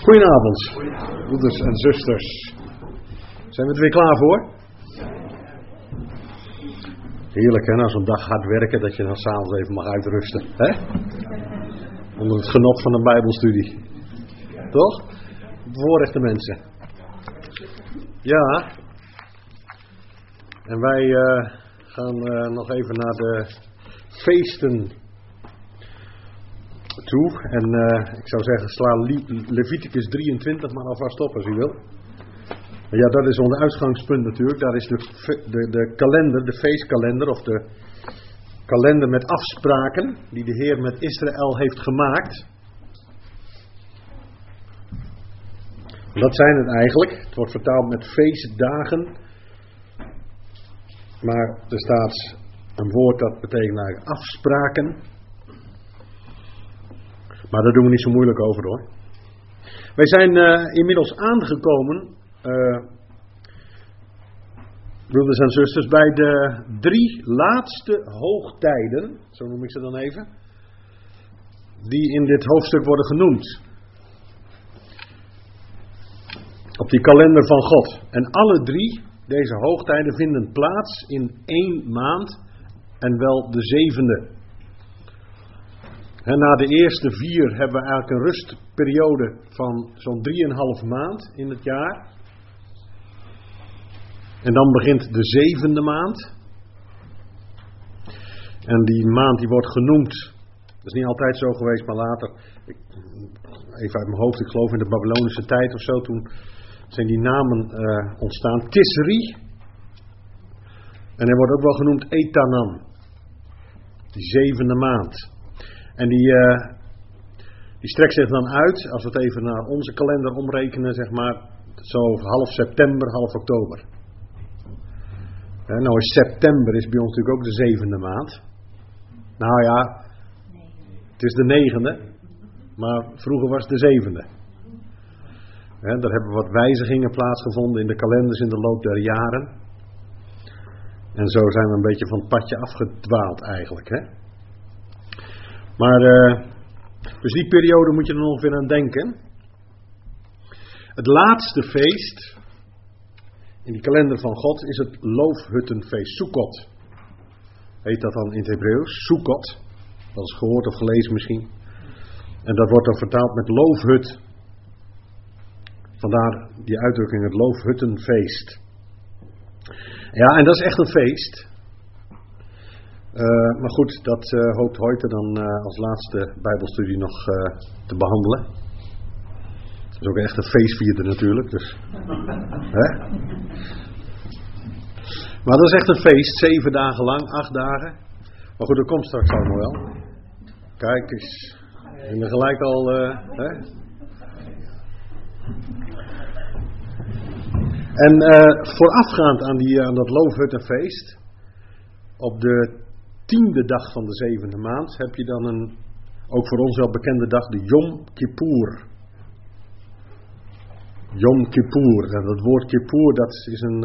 Goedenavond, broeders en zusters. Zijn we er weer klaar voor? Heerlijk hè, na zo'n dag hard werken, dat je dan s'avonds even mag uitrusten. Hè? Onder het genot van een bijbelstudie. Toch? Bevoorrechte mensen. Ja. En wij gaan nog even naar de feesten toe. En ik zou zeggen, sla Leviticus 23 maar alvast op als u wil. Ja, dat is ons uitgangspunt natuurlijk. Daar is de kalender, de feestkalender of de kalender met afspraken die de Heer met Israël heeft gemaakt. Dat zijn het eigenlijk. Het wordt vertaald met feestdagen. Maar er staat een woord dat betekent eigenlijk afspraken. Maar daar doen we niet zo moeilijk over hoor. Wij zijn inmiddels aangekomen, broeders en zusters, bij de 3 laatste hoogtijden, zo noem ik ze dan even, die in dit hoofdstuk worden genoemd. Op die kalender van God. En alle 3 deze hoogtijden vinden plaats in 1 maand en wel de 7e. En na de eerste 4 hebben we eigenlijk een rustperiode van zo'n 3,5 maand in het jaar. En dan begint de 7e maand. En die maand die wordt genoemd, dat is niet altijd zo geweest, maar later, even uit mijn hoofd, ik geloof in de Babylonische tijd of zo, toen zijn die namen ontstaan. Tisri. En hij wordt ook wel genoemd Etanan. Die 7e maand. En die strekt zich dan uit, als we het even naar onze kalender omrekenen, zeg maar, zo half september, half oktober. Nou is september is bij ons natuurlijk ook de 7e maand. Nou ja, het is de 9e, maar vroeger was het de 7e. Daar hebben wat wijzigingen plaatsgevonden in de kalenders in de loop der jaren. En zo zijn we een beetje van het padje afgedwaald eigenlijk, hè. Maar, dus die periode moet je er ongeveer aan denken. Het laatste feest in die kalender van God is het loofhuttenfeest, Sukkot. Heet dat dan in het Hebreeuws, Sukkot. Dat is gehoord of gelezen misschien. En dat wordt dan vertaald met loofhut. Vandaar die uitdrukking, het loofhuttenfeest. Ja, en dat is echt een feest. Maar goed, dat hoopt Hoyte dan als laatste bijbelstudie nog te behandelen. Dat is ook echt een feestvierder natuurlijk. Dus. Hè? Maar dat is echt een feest, 7 dagen lang, 8 dagen. Maar goed, dat komt straks allemaal wel. Kijk eens. En dan gelijk al... hè? En voorafgaand aan dat loofhuttenfeest, op de 10e dag van de 7e maand, heb je dan een, ook voor ons wel bekende dag, de Yom Kippur. Yom Kippur. En dat woord Kippur, dat is een,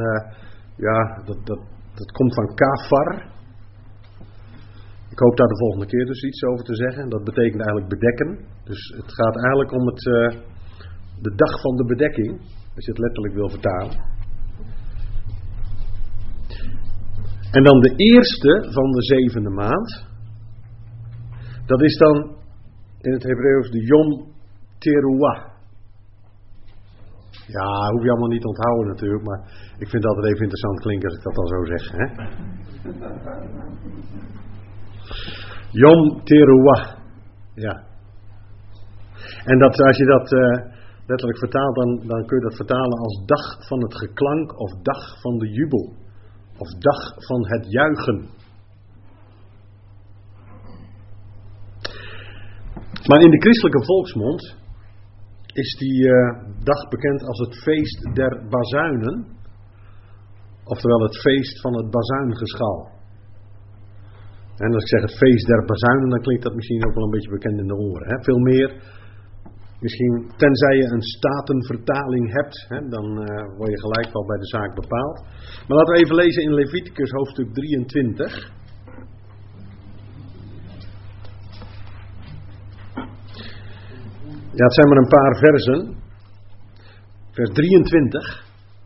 dat komt van kafar. Ik hoop daar de volgende keer dus iets over te zeggen. Dat betekent eigenlijk bedekken. Dus het gaat eigenlijk om de dag van de bedekking, als je het letterlijk wil vertalen. En dan de eerste van de 7e maand. Dat is dan in het Hebreeuws de Yom Teruah. Ja, hoef je allemaal niet te onthouden natuurlijk. Maar ik vind het altijd even interessant klinken als ik dat dan zo zeg. Hè? Yom Teruah. Ja. En dat, als je dat letterlijk vertaalt, dan kun je dat vertalen als dag van het geklank of dag van de jubel. Of dag van het juichen. Maar in de christelijke volksmond is die dag bekend als het feest der bazuinen. Oftewel het feest van het bazuingeschal. En als ik zeg het feest der bazuinen, dan klinkt dat misschien ook wel een beetje bekend in de oren. Hè? Veel meer, misschien tenzij je een statenvertaling hebt, hè, dan word je gelijk wel bij de zaak bepaald. Maar laten we even lezen in Leviticus hoofdstuk 23. Ja, het zijn maar een paar versen. vers 23.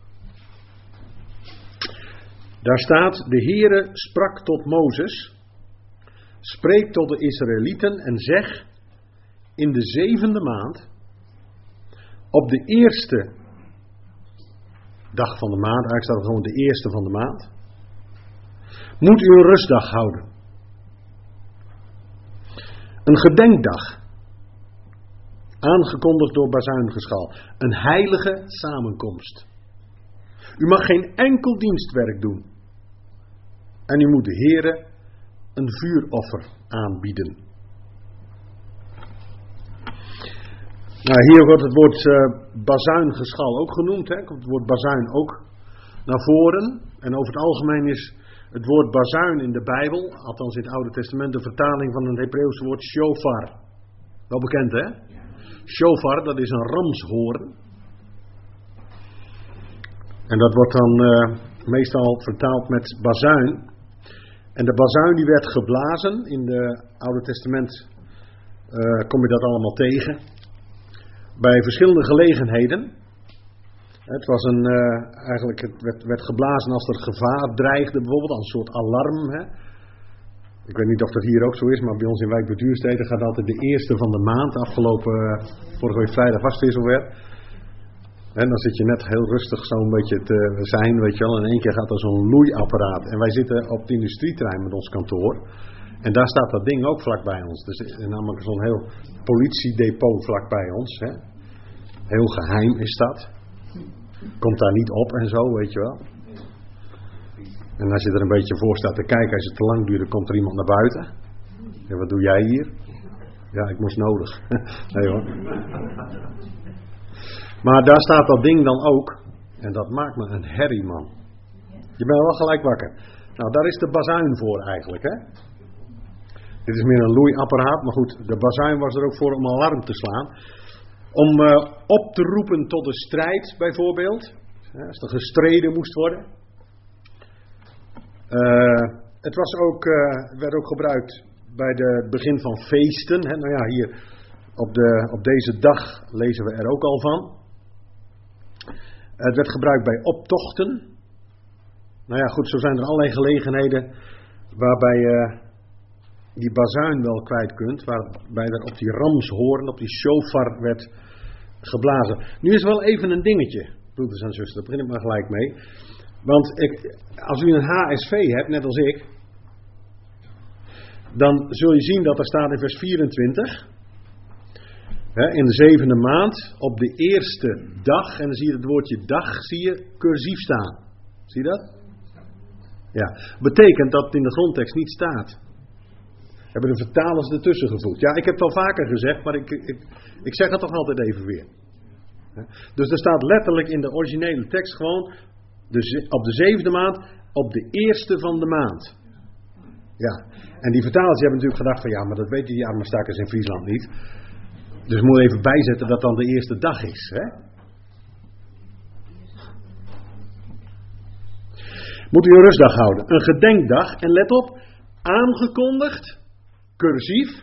Daar staat, de Heere sprak tot Mozes, spreek tot de Israëlieten en zeg, in de 7e maand, op de eerste dag van de maand, eigenlijk staat het gewoon de eerste van de maand, moet u een rustdag houden. Een gedenkdag, aangekondigd door bazuingeschal, een heilige samenkomst. U mag geen enkel dienstwerk doen. En u moet de Heere een vuuroffer aanbieden. Nou, hier wordt het woord bazuingeschal ook genoemd. Hè? Komt het woord bazuin ook naar voren. En over het algemeen is het woord bazuin in de Bijbel, althans in het Oude Testament, de vertaling van het Hebreeuwse woord shofar. Wel bekend, hè? Shofar, dat is een ramshoorn. En dat wordt dan meestal vertaald met bazuin. En de bazuin die werd geblazen. In het Oude Testament kom je dat allemaal tegen. Bij verschillende gelegenheden. Het was eigenlijk, het werd geblazen als er gevaar dreigde, bijvoorbeeld als een soort alarm. Hè. Ik weet niet of dat hier ook zo is, maar bij ons in Wijk bij Duurstede gaat altijd de eerste van de maand. Vorige week vrijdag was het weer zover. En dan zit je net heel rustig zo'n beetje te zijn, weet je wel. En in één keer gaat er zo'n loeiapparaat. En wij zitten op het industrieterrein met ons kantoor. En daar staat dat ding ook vlakbij ons. Dus er is namelijk zo'n heel politiedepot vlakbij ons. Hè. Heel geheim is dat. Komt daar niet op en zo, weet je wel. En als je er een beetje voor staat te kijken, als het te lang duurt, dan komt er iemand naar buiten. Ja, wat doe jij hier? Ja, ik moest nodig. Nee hoor. Maar daar staat dat ding dan ook. En dat maakt me een herrie, man. Je bent wel gelijk wakker. Nou, daar is de bazuin voor eigenlijk, hè. Dit is meer een loeiapparaat, maar goed, de bazuin was er ook voor om alarm te slaan. Om op te roepen tot de strijd, bijvoorbeeld. Als er gestreden moest worden. Het werd ook gebruikt bij het begin van feesten. Hè. Nou ja, hier op deze dag lezen we er ook al van. Het werd gebruikt bij optochten. Nou ja, goed, zo zijn er allerlei gelegenheden waarbij je die bazuin wel kwijt kunt. Waarbij er op die ramshoorn, op die shofar werd geblazen. Nu is wel even een dingetje, broeders en zusters, daar begin ik maar gelijk mee. Want als u een HSV hebt, net als ik, dan zul je zien dat er staat in vers 24... in de 7e maand, op de eerste dag, en dan zie je het woordje dag, zie je cursief staan. Zie je dat? Ja, betekent dat het in de grondtekst niet staat. Hebben de vertalers ertussen gevoegd. Ja, ik heb het al vaker gezegd, maar ik zeg het toch altijd even weer. Dus er staat letterlijk in de originele tekst gewoon, op de 7e maand, op de eerste van de maand. Ja, en die vertalers hebben natuurlijk gedacht van, ja, maar dat weten die arme stakkers in Friesland niet. Dus moet even bijzetten dat dan de eerste dag is. Hè? Moet u een rustdag houden. Een gedenkdag. En let op. Aangekondigd. Cursief.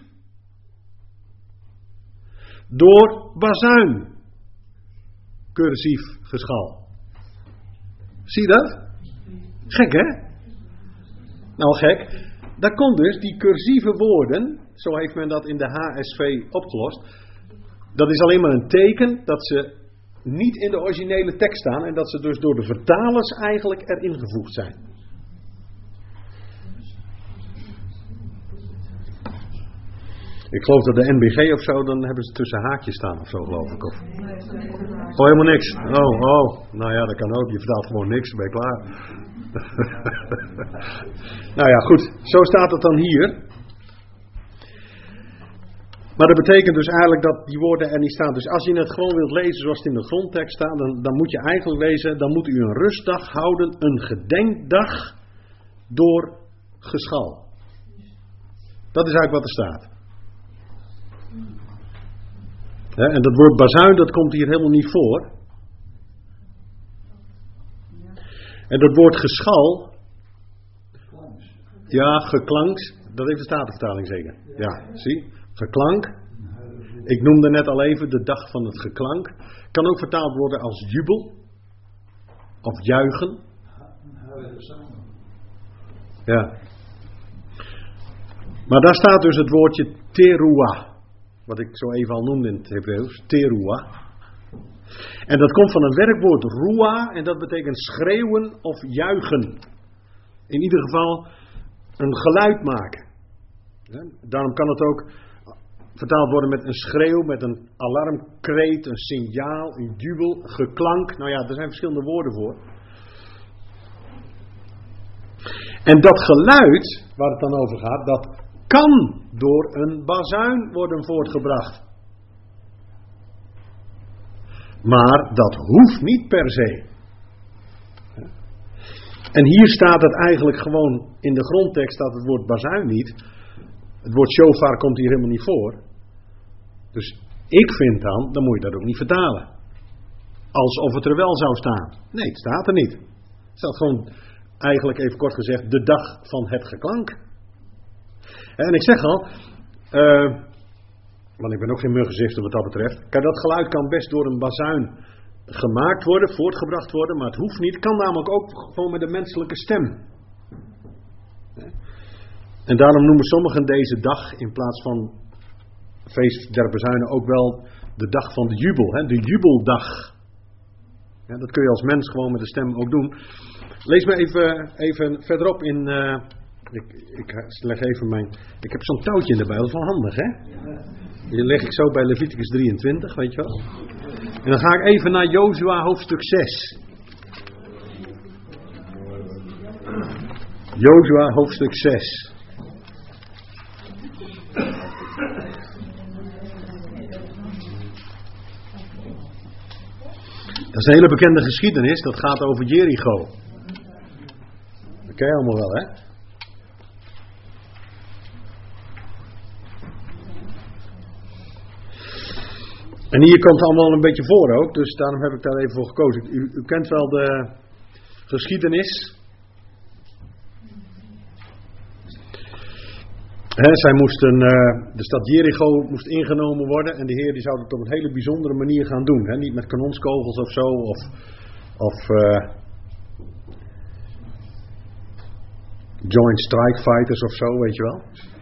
Door bazuin. Cursief geschal. Zie je dat? Gek hè? Nou gek. Daar komt dus die cursieve woorden. Zo heeft men dat in de HSV opgelost. Dat is alleen maar een teken dat ze niet in de originele tekst staan en dat ze dus door de vertalers eigenlijk erin gevoegd zijn. Ik geloof dat de NBG of zo, dan hebben ze tussen haakjes staan of zo, geloof ik. Of... Oh, helemaal niks. Oh. Nou ja, dat kan ook. Je vertaalt gewoon niks, dan ben je klaar. Nou ja, goed. Zo staat het dan hier. Maar dat betekent dus eigenlijk dat die woorden er niet staan. Dus als je het gewoon wilt lezen zoals het in de grondtekst staat, dan moet je eigenlijk lezen, dan moet u een rustdag houden, een gedenkdag door geschal. Dat is eigenlijk wat er staat. En dat woord bazuin, dat komt hier helemaal niet voor. En dat woord geschal, ja, geklankt, dat heeft de Statenvertaling zeker. Ja, zie, geklank. Ik noemde net al even de dag van het geklank. Kan ook vertaald worden als jubel. Of juichen. Ja. Maar daar staat dus het woordje teruah. Wat ik zo even al noemde in het Hebreeuws. Teruah. En dat komt van een werkwoord ruah. En dat betekent schreeuwen of juichen. In ieder geval een geluid maken. Ja, daarom kan het ook vertaald worden met een schreeuw, met een alarmkreet, een signaal, een jubel, geklank. Nou ja, er zijn verschillende woorden voor. En dat geluid, waar het dan over gaat, dat kan door een bazuin worden voortgebracht. Maar dat hoeft niet per se. En hier staat het eigenlijk gewoon, in de grondtekst staat het woord bazuin niet. Het woord shofar komt hier helemaal niet voor. Dus ik vind dan moet je dat ook niet vertalen. Alsof het er wel zou staan. Nee, het staat er niet. Het staat gewoon, eigenlijk even kort gezegd, de dag van het geklank. En ik zeg al, want ik ben ook geen muggenzifter wat dat betreft. Kijk, dat geluid kan best door een bazuin gemaakt worden, voortgebracht worden, maar het hoeft niet. Het kan namelijk ook gewoon met een menselijke stem. En daarom noemen sommigen deze dag in plaats van feest der bezuinen ook wel de dag van de jubel. Hè? De jubeldag. Ja, dat kun je als mens gewoon met de stem ook doen. Lees me even verderop in... Ik leg even mijn... Ik heb zo'n touwtje in de Bijbel, dat is wel handig, hè? Die leg ik zo bij Leviticus 23, weet je wel. En dan ga ik even naar Jozua hoofdstuk 6. Jozua hoofdstuk 6. Dat is een hele bekende geschiedenis, dat gaat over Jericho. Dat ken je allemaal wel, hè? En hier komt het allemaal een beetje voor ook, dus daarom heb ik daar even voor gekozen. U kent wel de geschiedenis. De stad Jericho moest ingenomen worden en de Heer die zou het op een hele bijzondere manier gaan doen. Hè? Niet met kanonskogels of zo, of Joint Strike Fighters of zo, weet je wel.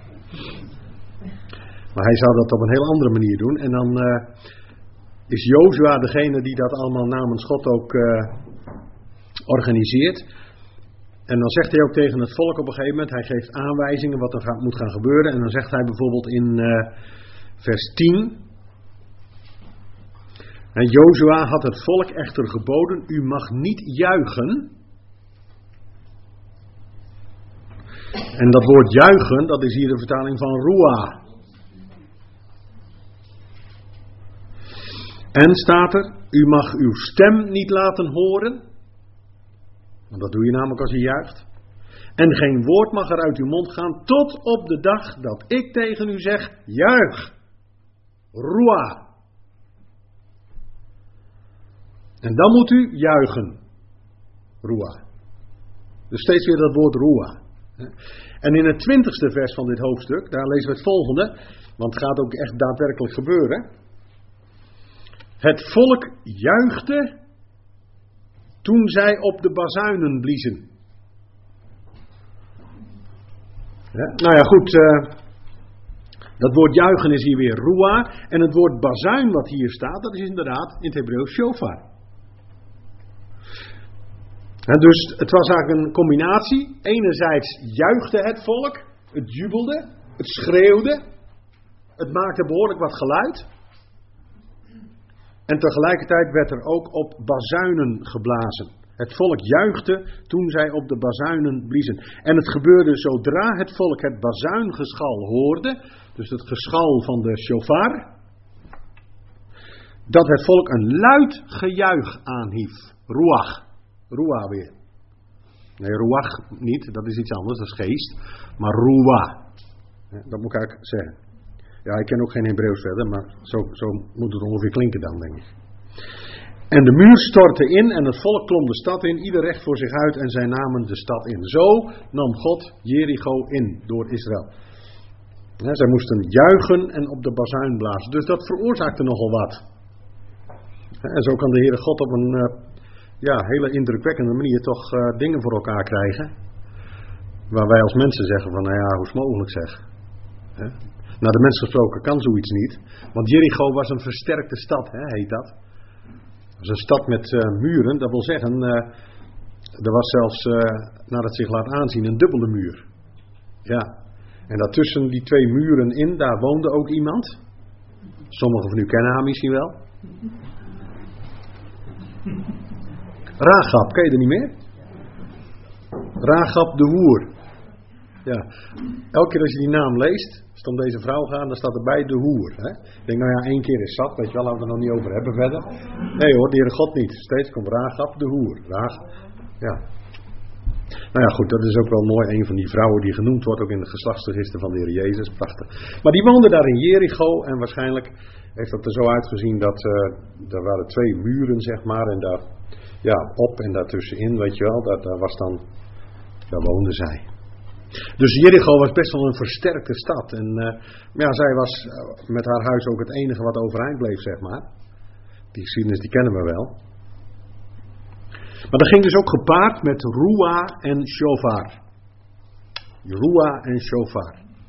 Maar hij zou dat op een heel andere manier doen. En dan is Jozua degene die dat allemaal namens God ook organiseert. En dan zegt hij ook tegen het volk op een gegeven moment, hij geeft aanwijzingen wat er moet gaan gebeuren. En dan zegt hij bijvoorbeeld in vers 10. En Jozua had het volk echter geboden, u mag niet juichen. En dat woord juichen, dat is hier de vertaling van ruah. En staat er, u mag uw stem niet laten horen. Want dat doe je namelijk als je juicht. En geen woord mag er uit uw mond gaan tot op de dag dat ik tegen u zeg, juich. Ruah. En dan moet u juichen. Ruah. Dus steeds weer dat woord ruah. En in het 20ste vers van dit hoofdstuk, daar lezen we het volgende. Want het gaat ook echt daadwerkelijk gebeuren. Het volk juichte toen zij op de bazuinen bliezen. Ja, nou ja, goed. Dat woord juichen is hier weer ruah. En het woord bazuin wat hier staat, dat is inderdaad in het Hebreeuws shofar. Ja, dus het was eigenlijk een combinatie. Enerzijds juichte het volk, het jubelde, het schreeuwde. Het maakte behoorlijk wat geluid. En tegelijkertijd werd er ook op bazuinen geblazen. Het volk juichte toen zij op de bazuinen bliezen. En het gebeurde zodra het volk het bazuingeschal hoorde, dus het geschal van de shofar, dat het volk een luid gejuich aanhief. Ruach. Ruah weer. Nee, ruach niet, dat is iets anders, dat is geest. Maar ruah. Dat moet ik eigenlijk zeggen. Ja, ik ken ook geen Hebreeuws verder, maar zo moet het ongeveer klinken dan, denk ik. En de muur stortte in en het volk klom de stad in, ieder recht voor zich uit en zij namen de stad in. Zo nam God Jericho in door Israël. Zij moesten juichen en op de bazuin blazen. Dus dat veroorzaakte nogal wat. En zo kan de Heere God op een hele indrukwekkende manier toch dingen voor elkaar krijgen. Waar wij als mensen zeggen van, nou ja, hoe is het mogelijk zeg. Naar de mens gesproken kan zoiets niet. Want Jericho was een versterkte stad, heet dat. Het was een stad met muren, dat wil zeggen, er was zelfs, naar het zich laat aanzien, een dubbele muur. Ja. En daartussen die twee muren in, daar woonde ook iemand. Sommigen van u kennen haar misschien wel. Rahab, ken je er niet meer? Rahab de hoer. Ja. Elke keer als je die naam leest, als het om deze vrouw gaat, dan staat erbij de hoer. Hè? Ik denk, nou ja, 1 keer is zat, weet je wel, laten we het er nog niet over hebben verder. Nee hoor, de Heere God niet. Steeds komt Rahab de hoer. Ja. Nou ja, goed, dat is ook wel mooi. Een van die vrouwen die genoemd wordt, ook in het geslachtsregister van de Heer Jezus. Prachtig. Maar die woonde daar in Jericho en waarschijnlijk heeft dat er zo uitgezien dat er waren 2 muren, zeg maar. En daar, op en daartussenin, weet je wel, daar woonden zij. Dus Jericho was best wel een versterkte stad. En zij was met haar huis ook het enige wat overeind bleef, zeg maar. Die geschiedenis, die kennen we wel. Maar dat ging dus ook gepaard met Ruah en Shofar. Ruah en Shofar.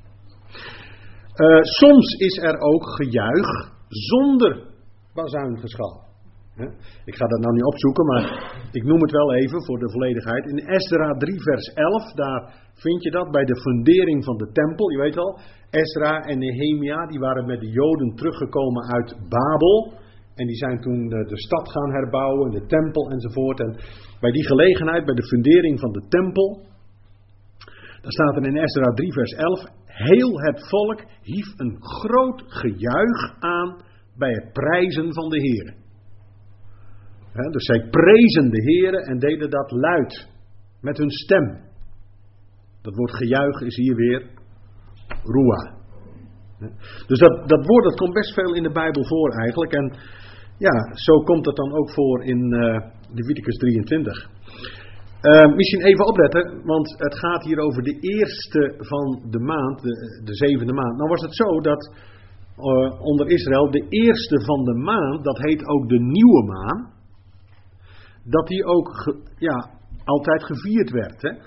Soms is er ook gejuich zonder bazuingeschal. Ik ga dat nou niet opzoeken, maar ik noem het wel even voor de volledigheid. In Esdra 3 vers 11, daar vind je dat bij de fundering van de tempel. Je weet wel, Esdra en Nehemia, die waren met de Joden teruggekomen uit Babel. En die zijn toen de stad gaan herbouwen, de tempel enzovoort. En bij die gelegenheid, bij de fundering van de tempel, daar staat er in Esdra 3 vers 11. Heel het volk hief een groot gejuich aan bij het prijzen van de Heere. Dus zij prezen de Heere en deden dat luid, met hun stem. Dat woord gejuich is hier weer Ruah. Dus dat woord dat komt best veel in de Bijbel voor eigenlijk. En ja, zo komt het dan ook voor in Leviticus 23. Misschien even opletten, want het gaat hier over de eerste van de maand, de 7e maand. Nou was het zo dat onder Israël de eerste van de maand, dat heet ook de nieuwe maan, dat die ook altijd gevierd werd. Hè?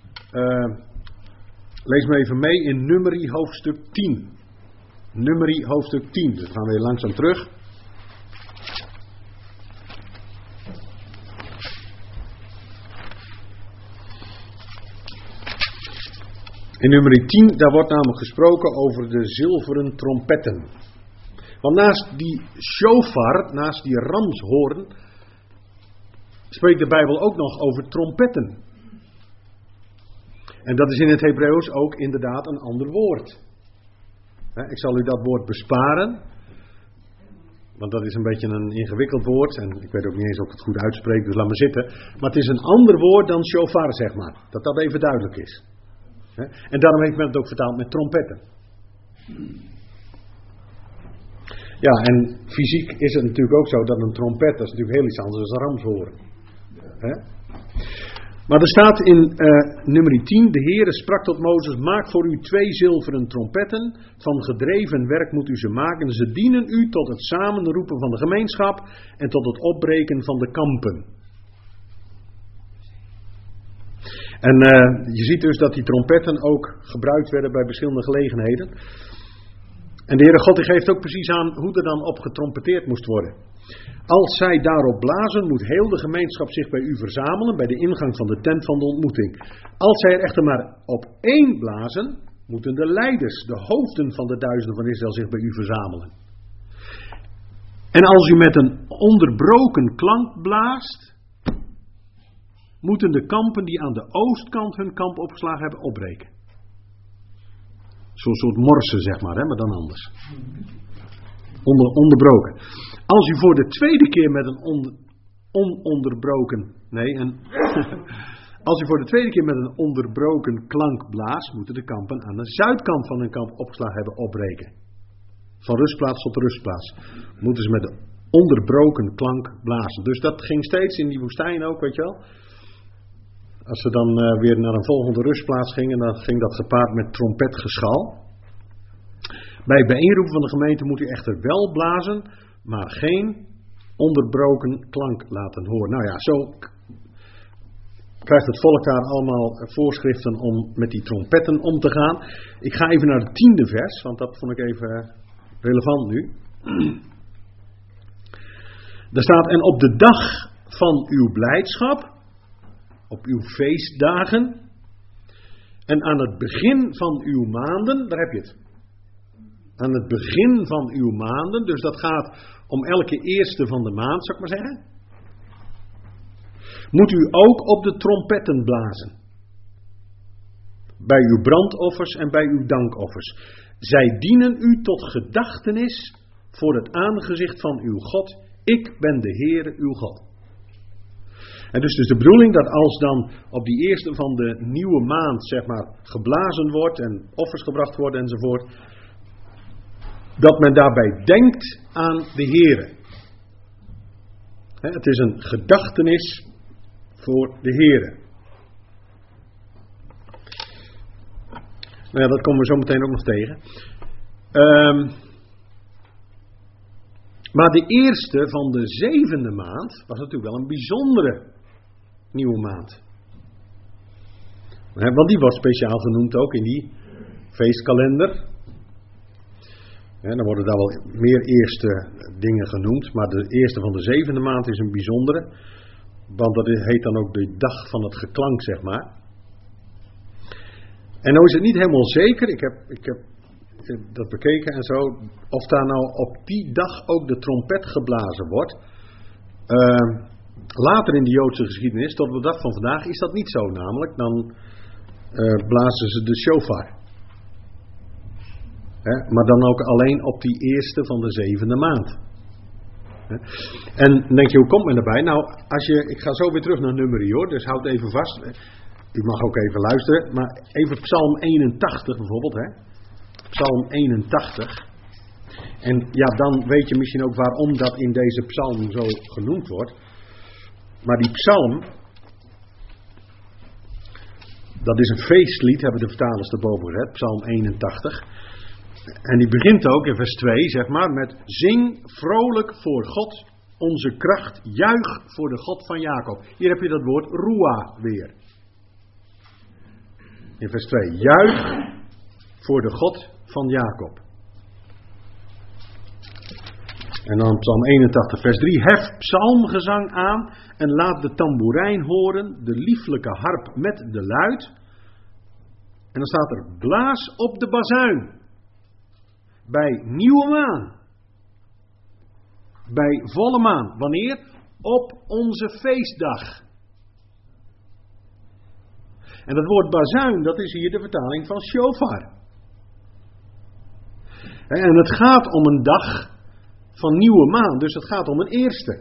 Lees me even mee in Numeri hoofdstuk 10. Numeri hoofdstuk 10, dus we gaan weer langzaam terug. In Numeri 10, daar wordt namelijk gesproken over de zilveren trompetten. Want naast die shofar, naast die ramshoorn, spreekt de Bijbel ook nog over trompetten. En dat is in het Hebreeuws ook inderdaad een ander woord. Ik zal u dat woord besparen. Want dat is een beetje een ingewikkeld woord. En ik weet ook niet eens of ik het goed uitspreek, dus laat maar zitten. Maar het is een ander woord dan shofar, zeg maar. Dat dat even duidelijk is. En daarom heeft men het ook vertaald met trompetten. Ja, en fysiek is het natuurlijk ook zo dat een trompet, dat is natuurlijk heel iets anders dan een ramshoorn. Maar er staat in Numeri 10, de Heere sprak tot Mozes, maak voor u 2 zilveren trompetten, van gedreven werk moet u ze maken. Ze dienen u tot het samenroepen van de gemeenschap en tot het opbreken van de kampen. En je ziet dus dat die trompetten ook gebruikt werden bij verschillende gelegenheden. En de Heere God die geeft ook precies aan hoe er dan op getrompeteerd moest worden. Als zij daarop blazen, moet heel de gemeenschap zich bij u verzamelen, bij de ingang van de tent van de ontmoeting. Als zij er echter maar op 1 blazen, moeten de leiders, de hoofden van de duizenden van Israël zich bij u verzamelen. En als u met een onderbroken klank blaast, moeten de kampen die aan de oostkant hun kamp opgeslagen hebben, opbreken. Zo'n soort morsen, zeg maar, maar dan anders. Onderbroken. Als u voor de tweede keer met een als u voor de tweede keer met een onderbroken klank blaast, moeten de kampen aan de zuidkant van hun kamp opgeslagen hebben opbreken. Van rustplaats tot rustplaats. Moeten ze met een onderbroken klank blazen. Dus dat ging steeds in die woestijn ook, weet je wel. Als ze dan weer naar een volgende rustplaats gingen, dan ging dat gepaard met trompetgeschal. Bij bijeenroep van de gemeente moet u echter wel blazen, maar geen onderbroken klank laten horen. Nou ja, zo krijgt het volk daar allemaal voorschriften om met die trompetten om te gaan. Ik ga even naar het 10e vers, want dat vond ik even relevant nu. Daar staat, en op de dag van uw blijdschap, op uw feestdagen, en aan het begin van uw maanden, daar heb je het. Aan het begin van uw maanden, dus dat gaat om elke eerste van de maand, zou ik maar zeggen. Moet u ook op de trompetten blazen. Bij uw brandoffers en bij uw dankoffers. Zij dienen u tot gedachtenis voor het aangezicht van uw God. Ik ben de Heere uw God. En dus de bedoeling dat als dan op die eerste van de nieuwe maand, zeg maar, geblazen wordt en offers gebracht worden enzovoort, dat men daarbij denkt aan de Heere. Het is een gedachtenis voor de Heere. Nou ja, dat komen we zo meteen ook nog tegen. Maar de eerste van de 7e maand was natuurlijk wel een bijzondere nieuwe maand. Want die wordt speciaal genoemd ook in die feestkalender. Dan worden daar wel meer eerste dingen genoemd, maar de eerste van de 7e maand is een bijzondere. Want dat heet dan ook de dag van het geklank, zeg maar. En nou is het niet helemaal zeker, ik heb dat bekeken en zo, of daar nou op die dag ook de trompet geblazen wordt. Later in de Joodse geschiedenis, tot de dag van vandaag, is dat niet zo namelijk. Dan blazen ze de shofar. Maar dan ook alleen op die eerste van de 7e maand. En dan denk je, hoe komt men erbij? Nou, ik ga zo weer terug naar nummerie hoor, dus houd even vast. U mag ook even luisteren, maar even Psalm 81 bijvoorbeeld, hè. Psalm 81. En ja, dan weet je misschien ook waarom dat in deze psalm zo genoemd wordt. Maar die psalm, dat is een feestlied, hebben de vertalers erboven gezet, Psalm 81. En die begint ook in vers 2, zeg maar, met zing vrolijk voor God, onze kracht, juich voor de God van Jacob. Hier heb je dat woord Ruah weer. In vers 2, juich voor de God van Jacob. En dan Psalm 81 vers 3, hef psalmgezang aan en laat de tamboerijn horen, de lieflijke harp met de luid. En dan staat er, blaas op de bazuin. Bij nieuwe maan. Bij volle maan. Wanneer? Op onze feestdag. En dat woord bazuin, dat is hier de vertaling van shofar. En het gaat om een dag van nieuwe maan. Dus het gaat om een eerste.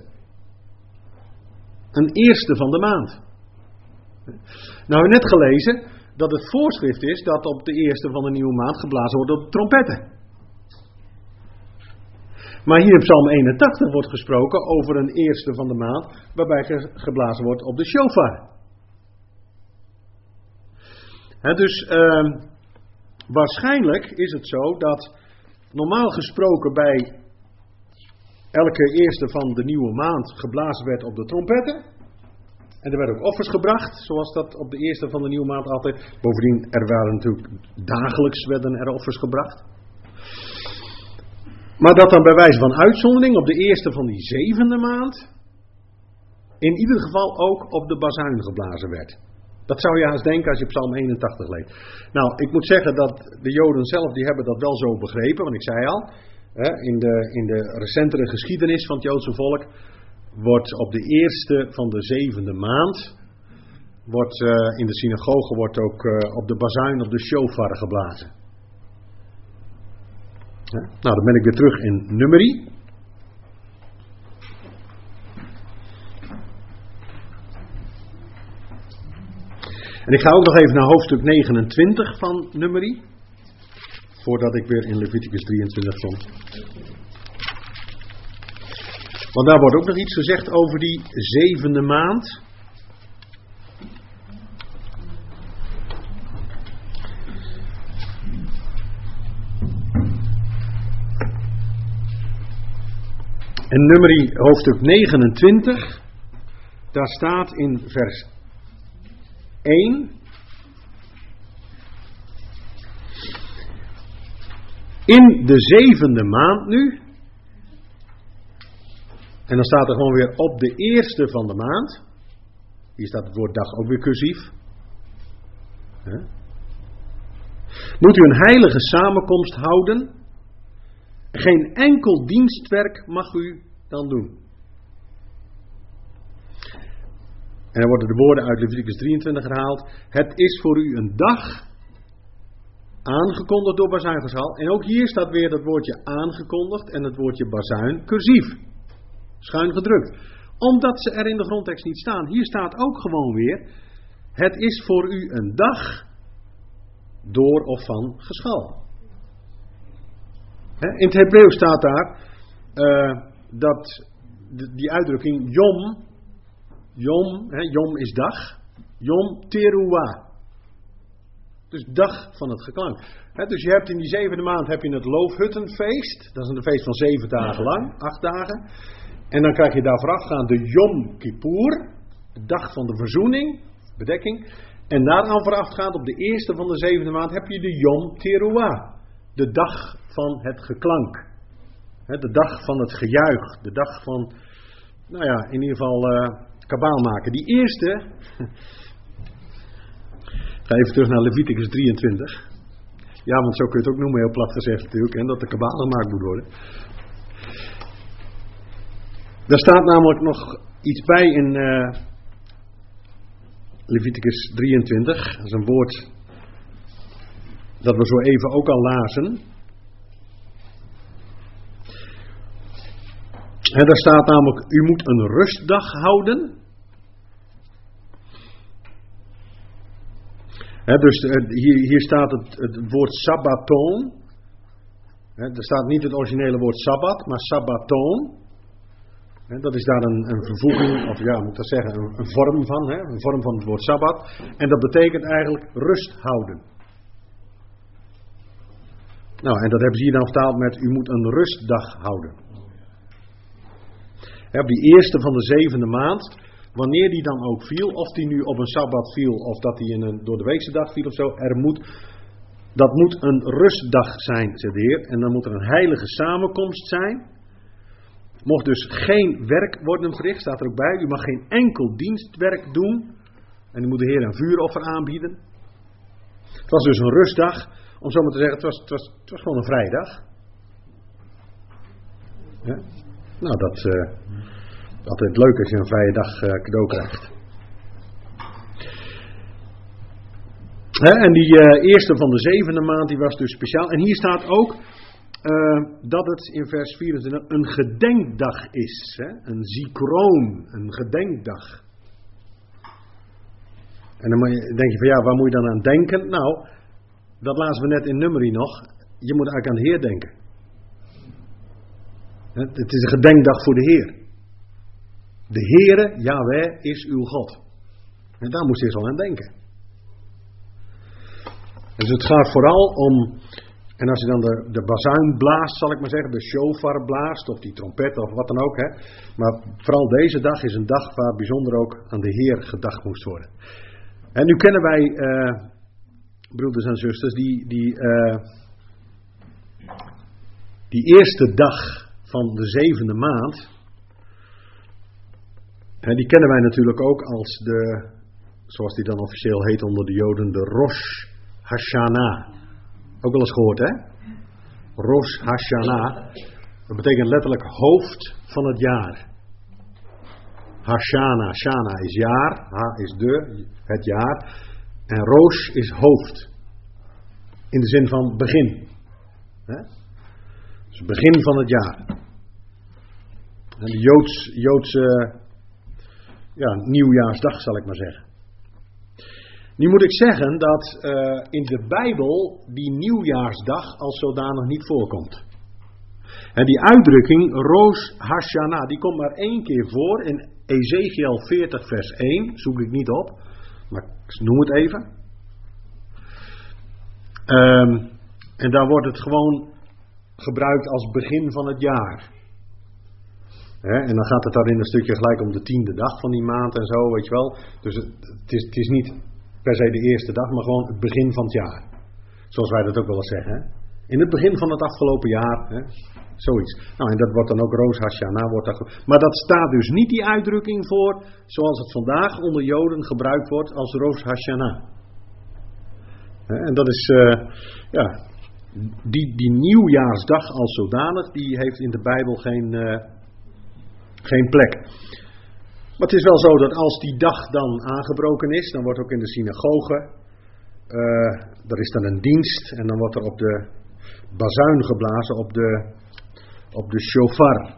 Een eerste van de maand. Nou, we hebben net gelezen dat het voorschrift is dat op de eerste van de nieuwe maand geblazen wordt op de trompetten. Maar hier in Psalm 81 wordt gesproken over een eerste van de maand waarbij geblazen wordt op de shofar. Dus waarschijnlijk is het zo dat normaal gesproken bij elke eerste van de nieuwe maand geblazen werd op de trompetten. En er werden ook offers gebracht, zoals dat op de eerste van de nieuwe maand altijd. Bovendien, er waren natuurlijk dagelijks werden er offers gebracht. Maar dat dan bij wijze van uitzondering op de eerste van die 7e maand in ieder geval ook op de bazuin geblazen werd. Dat zou je haast denken als je Psalm 81 leest. Nou, ik moet zeggen dat de Joden zelf, die hebben dat wel zo begrepen. Want ik zei al, in de recentere geschiedenis van het Joodse volk wordt op de eerste van de 7e maand, in de synagoge wordt ook op de bazuin, op de shofar geblazen. Nou, dan ben ik weer terug in nummerie. En ik ga ook nog even naar hoofdstuk 29 van nummerie. Voordat ik weer in Leviticus 23 kom. Want daar wordt ook nog iets gezegd over die 7e maand. En Numeri hoofdstuk 29, daar staat in vers 1. In de 7e maand nu. En dan staat er gewoon weer op de eerste van de maand. Hier staat het woord dag ook weer cursief. Moet u een heilige samenkomst houden. Geen enkel dienstwerk mag u dan doen. En dan worden de woorden uit Leviticus 23 herhaald. Het is voor u een dag aangekondigd door bazuingeschal. En ook hier staat weer dat woordje aangekondigd en het woordje bazuin cursief. Schuin gedrukt. Omdat ze er in de grondtekst niet staan. Hier staat ook gewoon weer. Het is voor u een dag door of van geschal. In het Hebreeuws staat daar dat die uitdrukking Yom is dag. Yom teruah. Dus dag van het geklank. Dus je hebt in die 7e maand heb je het loofhuttenfeest. Dat is een feest van 7 dagen lang, 8 dagen. En dan krijg je daar voorafgaand de Yom Kippur, de dag van de verzoening, bedekking. En daaraan voorafgaand op de eerste van de 7e maand heb je de Yom Teruah, de dag van het geklank. De dag van het gejuich, de dag van, nou ja, in ieder geval kabaal maken. Die eerste, ga even terug naar Leviticus 23. Ja, want zo kun je het ook noemen, heel plat gezegd natuurlijk, en dat de kabaal gemaakt moet worden. Daar staat namelijk nog iets bij in Leviticus 23. Dat is een woord dat we zo even ook al lazen. En daar staat namelijk, u moet een rustdag houden. Dus hier staat het woord sabbaton. Er staat niet het originele woord sabbat, maar sabbaton. Dat is daar een vervoeging, of ja, moet ik dat zeggen, een vorm van. Een vorm van het woord sabbat. En dat betekent eigenlijk rust houden. Nou, en dat hebben ze hier dan vertaald met, u moet een rustdag houden. Op die eerste van de 7e maand, wanneer die dan ook viel, of die nu op een sabbat viel, of dat die in een door de weekse dag viel of zo, dat moet een rustdag zijn, zegt de Heer. En dan moet er een heilige samenkomst zijn. Mocht dus geen werk worden verricht, staat er ook bij. U mag geen enkel dienstwerk doen. En u moet de Heer een vuuroffer aanbieden. Het was dus een rustdag. Om zo maar te zeggen, het was gewoon een vrijdag. Ja? Nou, dat is altijd leuk als je een vrije dag cadeau krijgt. En die eerste van de 7e maand, die was dus speciaal. En hier staat ook dat het in vers 24 een gedenkdag is. Een zikroon, een gedenkdag. En dan denk je van ja, waar moet je dan aan denken? Nou, dat lazen we net in Numeri nog. Je moet eigenlijk aan de Heer denken. Het is een gedenkdag voor de Heer. De Heere, Yahweh, is uw God. En daar moest je eens al aan denken. Dus het gaat vooral om, en als je dan de bazuin blaast, zal ik maar zeggen, de shofar blaast, of die trompet, of wat dan ook. Maar vooral deze dag is een dag waar bijzonder ook aan de Heer gedacht moest worden. En nu kennen wij, broeders en zusters, die eerste dag van de 7e maand, die kennen wij natuurlijk ook als zoals die dan officieel heet onder de Joden, de Rosh Hashanah. Ook wel eens gehoord, hè? Rosh Hashanah. Dat betekent letterlijk hoofd van het jaar. Hashanah. Shana is jaar. Ha is het jaar. En Rosh is hoofd. In de zin van begin. Dus begin van het jaar. En de Joodse nieuwjaarsdag, zal ik maar zeggen. Nu moet ik zeggen dat in de Bijbel die nieuwjaarsdag als zodanig niet voorkomt. En die uitdrukking, Rosh Hashanah, die komt maar 1 keer voor in Ezekiel 40 vers 1. Zoek ik niet op, maar ik noem het even. En daar wordt het gewoon gebruikt als begin van het jaar. En dan gaat het daar in een stukje gelijk om de 10e dag van die maand en zo, weet je wel. Dus het is niet per se de eerste dag, maar gewoon het begin van het jaar. Zoals wij dat ook wel eens zeggen. Hè? In het begin van het afgelopen jaar, hè? Zoiets. Nou, en dat wordt dan ook Rosh Hashanah. Maar dat staat dus niet die uitdrukking voor, zoals het vandaag onder Joden gebruikt wordt als Rosh Hashanah. En dat is, die nieuwjaarsdag als zodanig, die heeft in de Bijbel geen plek. Maar het is wel zo dat als die dag dan aangebroken is, dan wordt ook in de synagoge, er is dan een dienst en dan wordt er op de bazuin geblazen, op de shofar.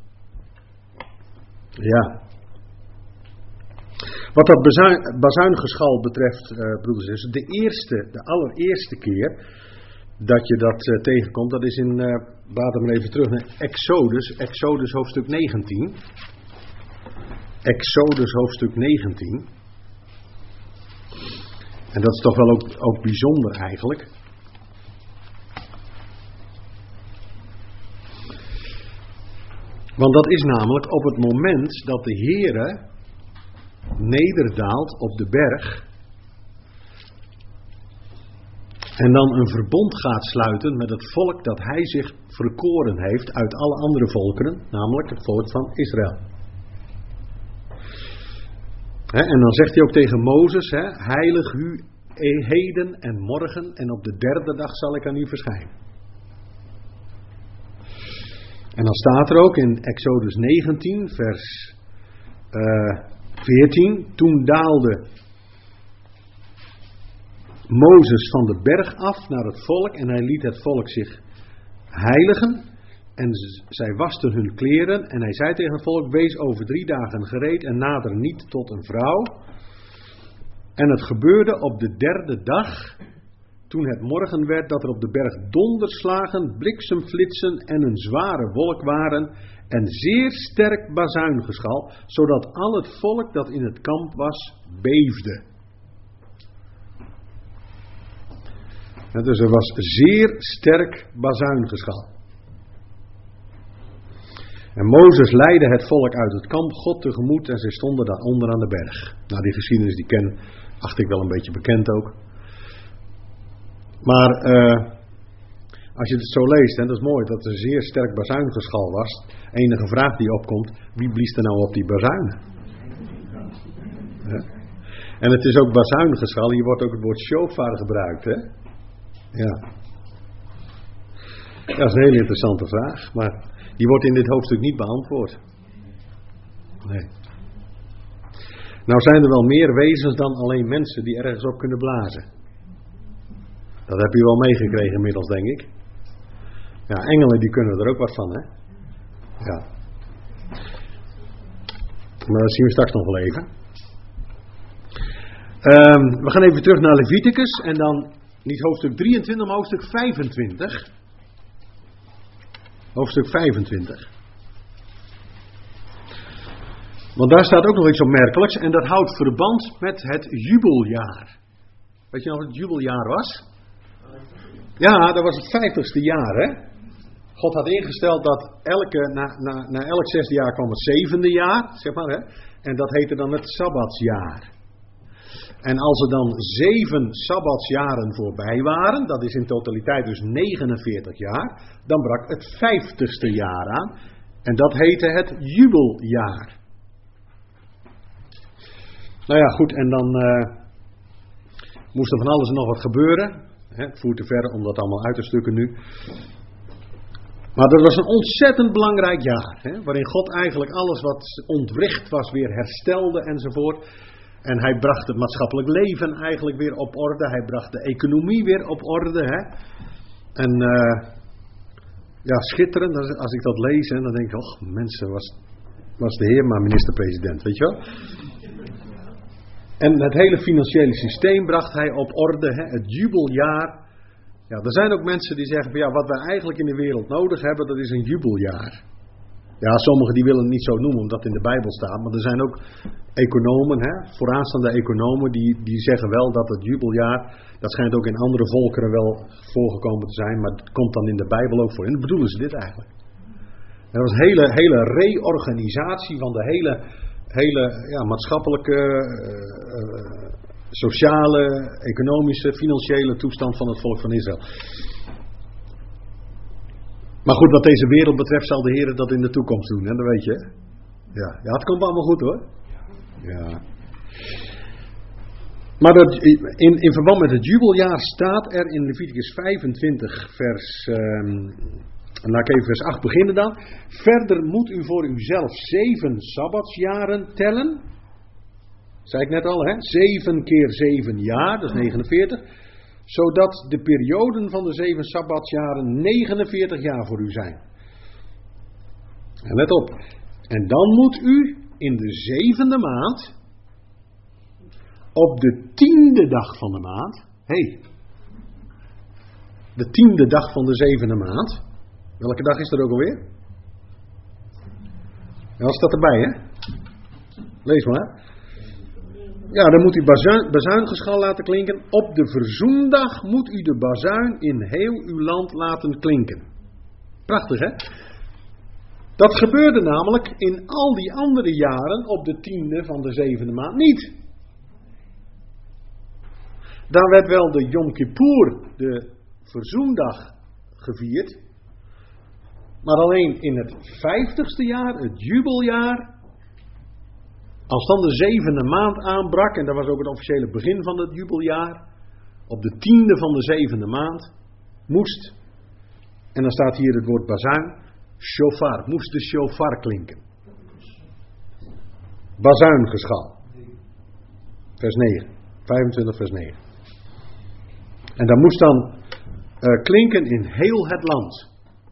Ja. Wat dat bazuingeschal betreft, broeders en zussen, de allereerste keer dat je dat tegenkomt, dat is in, laten we even terug naar Exodus hoofdstuk 19. Exodus hoofdstuk 19. En dat is toch wel ook bijzonder eigenlijk. Want dat is namelijk op het moment dat de Heere nederdaalt op de berg en dan een verbond gaat sluiten met het volk dat hij zich verkoren heeft uit alle andere volkeren, namelijk het volk van Israël. En dan zegt hij ook tegen Mozes, heilig u heden en morgen en op de derde dag zal ik aan u verschijnen. En dan staat er ook in Exodus 19 vers 14, toen daalde Mozes van de berg af naar het volk en hij liet het volk zich heiligen en zij wasten hun kleren en hij zei tegen het volk, wees over 3 dagen gereed en nader niet tot een vrouw. En het gebeurde op de derde dag, toen het morgen werd, dat er op de berg donderslagen, bliksemflitsen en een zware wolk waren en zeer sterk bazuingeschal, zodat al het volk dat in het kamp was, beefde. Dus er was zeer sterk bazuingeschal. En Mozes leidde het volk uit het kamp God tegemoet en zij stonden daaronder aan de berg. Nou, die geschiedenis die acht ik wel een beetje bekend ook. Maar als je het zo leest, en dat is mooi, dat er zeer sterk bazuingeschal was. Enige vraag die opkomt, wie blies er nou op die bazuinen? En het is ook bazuingeschal, hier wordt ook het woord shofar gebruikt, hè? Ja. Dat is een hele interessante vraag, maar die wordt in dit hoofdstuk niet beantwoord. Nee. Nou zijn er wel meer wezens dan alleen mensen die ergens op kunnen blazen. Dat heb je wel meegekregen inmiddels, denk ik. Ja, engelen die kunnen er ook wat van, hè. Ja. Maar dat zien we straks nog wel even. We gaan even terug naar Leviticus en dan niet hoofdstuk 23, maar hoofdstuk 25. Hoofdstuk 25. Want daar staat ook nog iets opmerkelijks en dat houdt verband met het jubeljaar. Weet je nog wat het jubeljaar was? Ja, dat was het 50ste jaar, hè. God had ingesteld dat na elk 6e jaar kwam het 7e jaar, zeg maar, hè. En dat heette dan het Sabbatsjaar. En als er dan 7 Sabbatsjaren voorbij waren, dat is in totaliteit dus 49 jaar, dan brak het 50ste jaar aan. En dat heette het jubeljaar. Nou ja, goed, en dan moest er van alles en nog wat gebeuren. Het voert te ver om dat allemaal uit te stukken nu. Maar dat was een ontzettend belangrijk jaar. Waarin God eigenlijk alles wat ontwricht was weer herstelde enzovoort. En hij bracht het maatschappelijk leven eigenlijk weer op orde. Hij bracht de economie weer op orde. En ja, schitterend. Als ik dat lees, dan denk ik, och mensen, was de Heer maar minister-president, weet je wel. En het hele financiële systeem bracht hij op orde, het jubeljaar. Ja, er zijn ook mensen die zeggen van ja, wat wij eigenlijk in de wereld nodig hebben, dat is een jubeljaar. Ja, sommigen die willen het niet zo noemen omdat het in de Bijbel staat, maar er zijn ook economen, vooraanstaande economen, die zeggen wel dat het jubeljaar, dat schijnt ook in andere volkeren wel voorgekomen te zijn, maar het komt dan in de Bijbel ook voor. En bedoelen ze dit eigenlijk. Dat was een hele reorganisatie van de hele maatschappelijke, sociale, economische, financiële toestand van het volk van Israël. Maar goed, wat deze wereld betreft zal de Heer dat in de toekomst doen, hè? Dat weet je. Ja, het komt allemaal goed hoor. Ja. Maar in verband met het jubeljaar staat er in Leviticus 25 laat ik even vers 8 beginnen dan. Verder moet u voor uzelf 7 sabbatsjaren tellen. Zei ik net al, hè? 7 keer 7 jaar, dat is 49. Zodat de perioden van de 7 sabbatsjaren 49 jaar voor u zijn. En let op. En dan moet u in de 7e maand, op de 10e dag van de maand, de 10e dag van de 7e maand, welke dag is dat ook alweer? Ja, staat erbij, hè? Lees maar. Ja, dan moet u bazuingeschal laten klinken. Op de verzoendag moet u de bazuin in heel uw land laten klinken. Prachtig, hè? Dat gebeurde namelijk in al die andere jaren op de 10e van de 7e maand niet. Daar werd wel de Yom Kippur, de verzoendag, gevierd. Maar alleen in het 50ste jaar, het jubeljaar, als dan de 7e maand aanbrak, en dat was ook het officiële begin van het jubeljaar, op de 10e van de 7e maand, moest, en dan staat hier het woord bazuin, shofar, moest de shofar klinken. Bazuingeschal. Vers 9. 25 vers 9. En dat moest dan klinken in heel het land.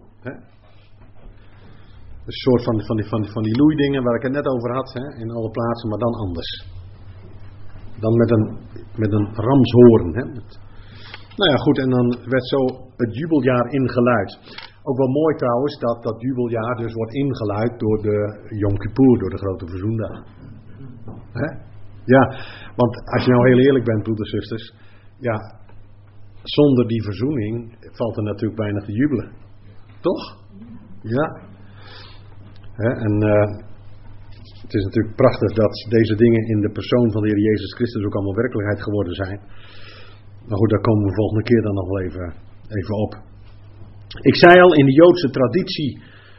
Een soort van die loeidingen waar ik het net over had, hè, in alle plaatsen, maar dan anders. Dan met een ramshoorn. Hè. Nou ja, goed, en dan werd zo het jubeljaar ingeluid. Ook wel mooi trouwens dat jubeljaar dus wordt ingeluid door de Yom Kippur, door de grote verzoendag. Hè? Ja, want als je nou heel eerlijk bent, broeders en zusters, ja, zonder die verzoening valt er natuurlijk weinig te jubelen. Toch? Ja. En het is natuurlijk prachtig dat deze dingen in de persoon van de Heer Jezus Christus ook allemaal werkelijkheid geworden zijn. Maar goed, daar komen we volgende keer dan nog wel even op. Ik zei al, in de Joodse traditie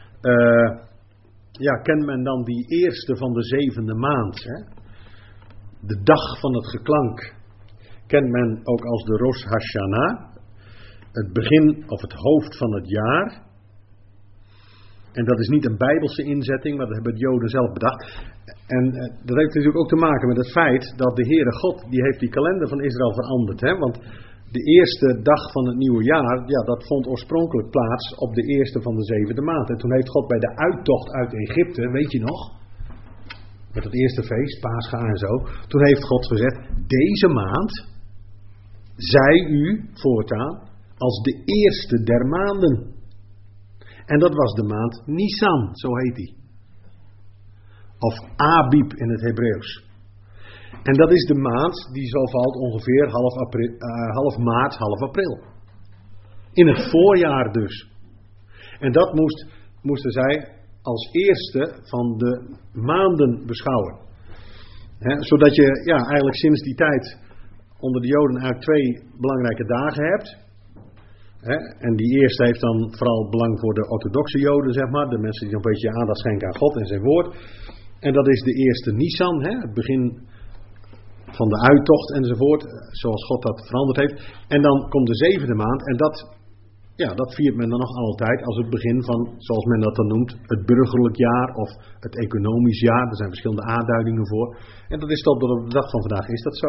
kent men dan die eerste van de 7e maand. Hè? De dag van het geklank kent men ook als de Rosh Hashanah. Het begin of het hoofd van het jaar. En dat is niet een Bijbelse inzetting, maar dat hebben de Joden zelf bedacht. En dat heeft natuurlijk ook te maken met het feit dat de Heere God, die heeft die kalender van Israël veranderd. Hè? Want de eerste dag van het nieuwe jaar, ja, dat vond oorspronkelijk plaats op de eerste van de 7e maand. En toen heeft God bij de uittocht uit Egypte, weet je nog, met het eerste feest, Pascha en zo. Toen heeft God gezegd, deze maand zij u voortaan als de eerste der maanden. En dat was de maand Nisan, zo heet die. Of Abib in het Hebreeuws. En dat is de maand die zo valt ongeveer half maart, half april. In het voorjaar dus. En dat moesten zij als eerste van de maanden beschouwen. Zodat je eigenlijk sinds die tijd onder de Joden eigenlijk 2 belangrijke dagen hebt. En die eerste heeft dan vooral belang voor de orthodoxe Joden, zeg maar. De mensen die een beetje aandacht schenken aan God en zijn woord. En dat is de eerste Nisan, het begin van de uittocht enzovoort. Zoals God dat veranderd heeft. En dan komt de 7e maand. En dat viert men dan nog altijd als het begin van, zoals men dat dan noemt, het burgerlijk jaar of het economisch jaar. Er zijn verschillende aanduidingen voor. En dat is tot op de dag van vandaag is dat zo.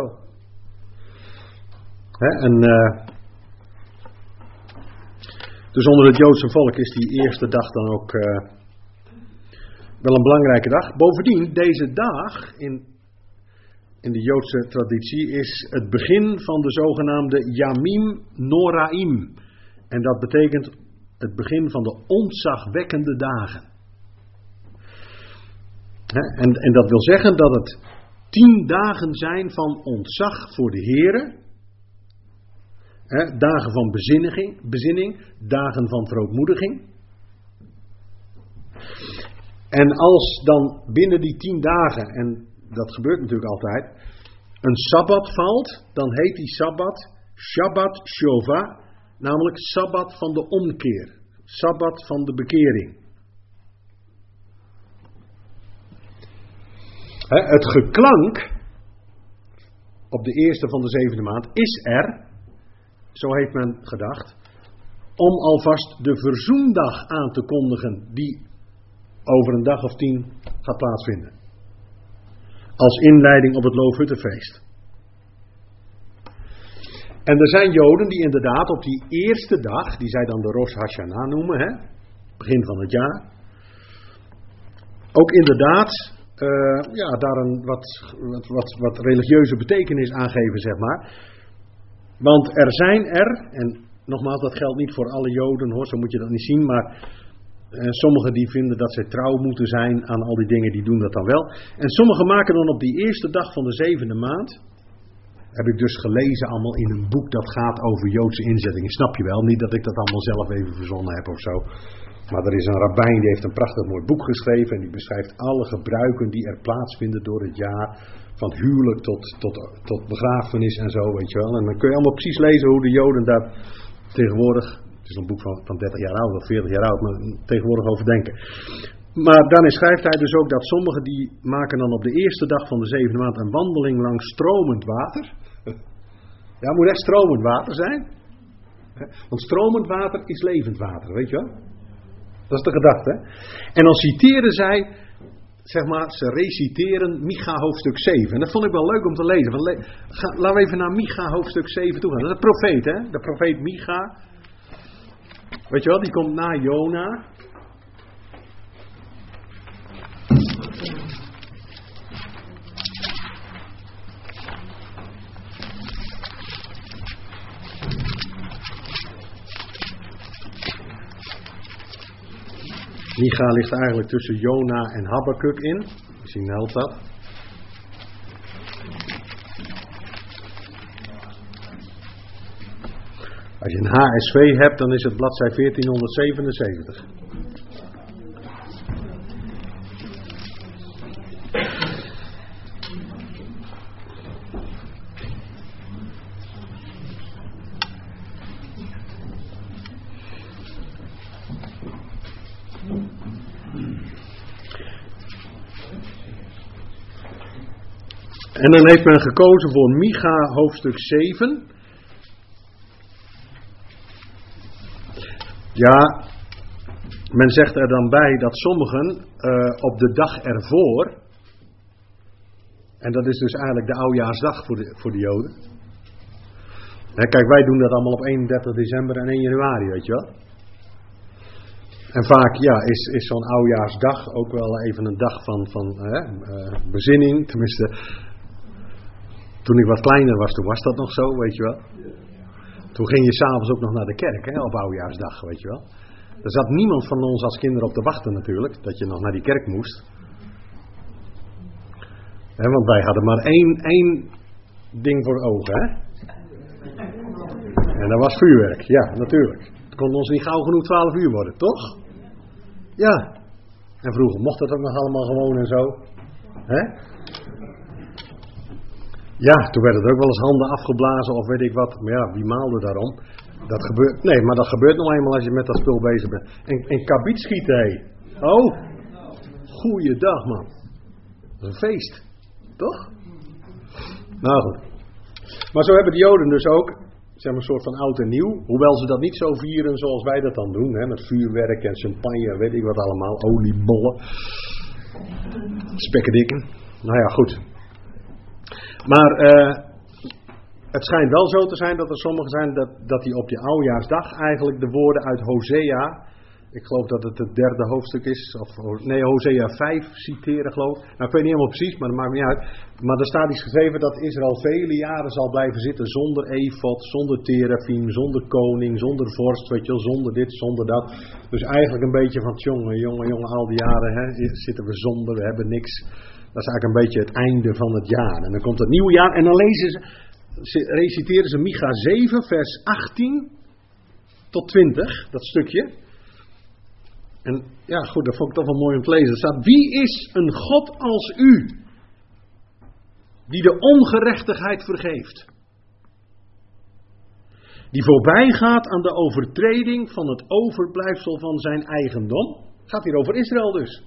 Dus onder het Joodse volk is die eerste dag dan ook wel een belangrijke dag. Bovendien, deze dag in de Joodse traditie is het begin van de zogenaamde Yamim Noraim. En dat betekent het begin van de ontzagwekkende dagen. En dat wil zeggen dat het 10 dagen zijn van ontzag voor de Here. Dagen van bezinning, dagen van verootmoediging. En als dan binnen die 10 dagen, en dat gebeurt natuurlijk altijd, een Sabbat valt, dan heet die Sabbat Shabbat Shova, namelijk Sabbat van de omkeer, Sabbat van de bekering. Het geklank op de eerste van de 7e maand is er, zo heeft men gedacht, om alvast de verzoendag aan te kondigen die over een dag of 10 gaat plaatsvinden. Als inleiding op het Loofhuttenfeest. En er zijn Joden die inderdaad op die eerste dag, die zij dan de Rosh Hashanah noemen, begin van het jaar, ook inderdaad daar een wat religieuze betekenis aangeven, zeg maar. Want er zijn er, en nogmaals, dat geldt niet voor alle Joden hoor, zo moet je dat niet zien, maar sommigen die vinden dat zij trouw moeten zijn aan al die dingen, die doen dat dan wel. En sommigen maken dan op die eerste dag van de 7e maand, heb ik dus gelezen allemaal in een boek dat gaat over Joodse inzettingen, snap je wel, niet dat ik dat allemaal zelf even verzonnen heb of zo. Maar er is een rabbijn die heeft een prachtig mooi boek geschreven en die beschrijft alle gebruiken die er plaatsvinden door het jaar. Van huwelijk tot begrafenis en zo, weet je wel. En dan kun je allemaal precies lezen hoe de Joden daar tegenwoordig, het is een boek van 30 jaar oud of 40 jaar oud, maar tegenwoordig over denken. Maar daarin schrijft hij dus ook dat sommigen die maken dan op de eerste dag van de 7e maand een wandeling langs stromend water. Ja, het moet echt stromend water zijn. Want stromend water is levend water, weet je wel. Dat is de gedachte. En dan citeren zij, zeg maar, ze reciteren Micha hoofdstuk 7. En dat vond ik wel leuk om te lezen. Laten we even naar Micha hoofdstuk 7 toe gaan. Dat is de profeet, hè? De profeet Micha. Weet je wel, die komt na Jona. Micha ligt eigenlijk tussen Jona en Habakuk in. Misschien helpt dat. Als je een HSV hebt, dan is het bladzij 1477. En dan heeft men gekozen voor Micha hoofdstuk 7. Ja, men zegt er dan bij dat sommigen op de dag ervoor, en dat is dus eigenlijk de oudjaarsdag voor de Joden. Kijk, wij doen dat allemaal op 31 december en 1 januari, weet je wel. En vaak is zo'n oudjaarsdag ook wel even een dag van bezinning, tenminste. Toen ik wat kleiner was, toen was dat nog zo, weet je wel. Toen ging je s'avonds ook nog naar de kerk, op oudjaarsdag, weet je wel. Er zat niemand van ons als kinderen op te wachten natuurlijk, dat je nog naar die kerk moest. Want wij hadden maar één ding voor ogen, hè. En dat was vuurwerk, ja, natuurlijk. Het kon ons niet gauw genoeg 12 uur worden, toch? Ja. En vroeger mocht dat ook nog allemaal gewoon en zo. Hè? Ja, toen werden er ook wel eens handen afgeblazen of weet ik wat. Maar ja, wie maalde daarom? Dat gebeurt, nee, maar dat gebeurt nog eenmaal als je met dat spul bezig bent. En kabiet schieten, hé. Oh, goeiedag man. Dat is een feest. Toch? Nou goed. Maar zo hebben de Joden dus ook, zeg maar, een soort van oud en nieuw. Hoewel ze dat niet zo vieren zoals wij dat dan doen. Hè, met vuurwerk en champagne, weet ik wat allemaal. Oliebollen. Spekkendikken. Nou ja, goed. Maar het schijnt wel zo te zijn dat er sommigen zijn dat die op die oudjaarsdag eigenlijk de woorden uit Hosea, ik geloof dat het 3e hoofdstuk is, Hosea 5 citeren geloof ik. Nou, ik weet niet helemaal precies, maar dat maakt niet uit. Maar er staat iets geschreven dat Israël vele jaren zal blijven zitten zonder efod, zonder terafim, zonder koning, zonder vorst, weet je wel, zonder dit, zonder dat. Dus eigenlijk een beetje van jongen, al die jaren zitten we zonder, we hebben niks. Dat is eigenlijk een beetje het einde van het jaar. En dan komt het nieuwe jaar en dan reciteren ze Micha 7 vers 18 tot 20, dat stukje. En ja, goed, dat vond ik toch wel mooi om te lezen. Er staat, wie is een God als u, die de ongerechtigheid vergeeft? Die voorbij gaat aan de overtreding van het overblijfsel van zijn eigendom. Het gaat hier over Israël dus.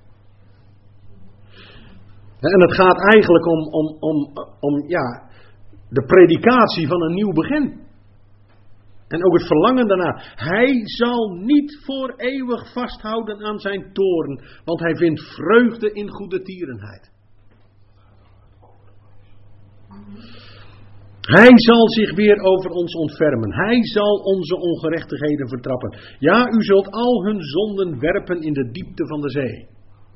En het gaat eigenlijk om de predikatie van een nieuw begin. En ook het verlangen daarna. Hij zal niet voor eeuwig vasthouden aan zijn toorn, want hij vindt vreugde in goedertierenheid. Hij zal zich weer over ons ontfermen. Hij zal onze ongerechtigheden vertrappen. Ja, u zult al hun zonden werpen in de diepte van de zee.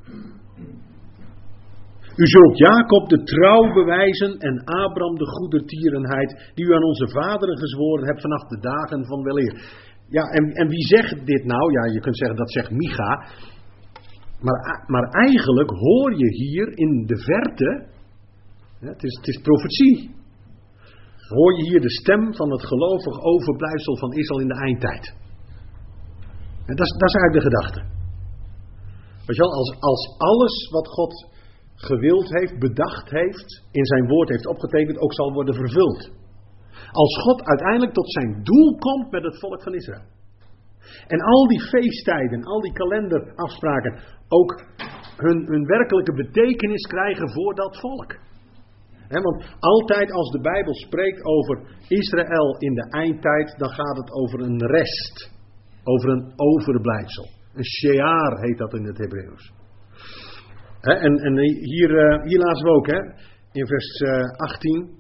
U zult Jacob de trouw bewijzen en Abraham de goedertierenheid die u aan onze vaderen gezworen hebt vanaf de dagen van weleer. Ja, en wie zegt dit nou? Ja, je kunt zeggen dat zegt Micha. Maar eigenlijk hoor je hier in de verte, het is profetie. Hoor je hier de stem van het gelovig overblijfsel van Israël in de eindtijd. En dat is eigenlijk de gedachte. Weet je wel, als alles wat God gewild heeft, bedacht heeft, in zijn woord heeft opgetekend, ook zal worden vervuld. Als God uiteindelijk tot zijn doel komt met het volk van Israël. En al die feesttijden, al die kalenderafspraken, ook hun werkelijke betekenis krijgen voor dat volk. Want altijd als de Bijbel spreekt over Israël in de eindtijd, dan gaat het over een rest. Over een overblijfsel. Een shear heet dat in het Hebreeuws. En hier lazen we ook, in vers 18,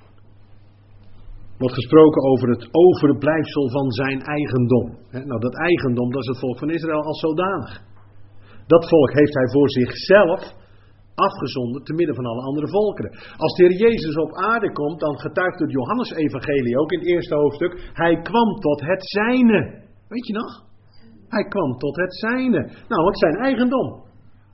wordt gesproken over het overblijfsel van zijn eigendom. Nou, dat eigendom, dat is het volk van Israël als zodanig. Dat volk heeft hij voor zichzelf afgezonderd te midden van alle andere volkeren. Als de Heer Jezus op aarde komt, dan getuigt het Johannes-evangelie ook in het eerste hoofdstuk. Hij kwam tot het zijne. Weet je nog? Hij kwam tot het zijne. Nou, het zijn eigendom.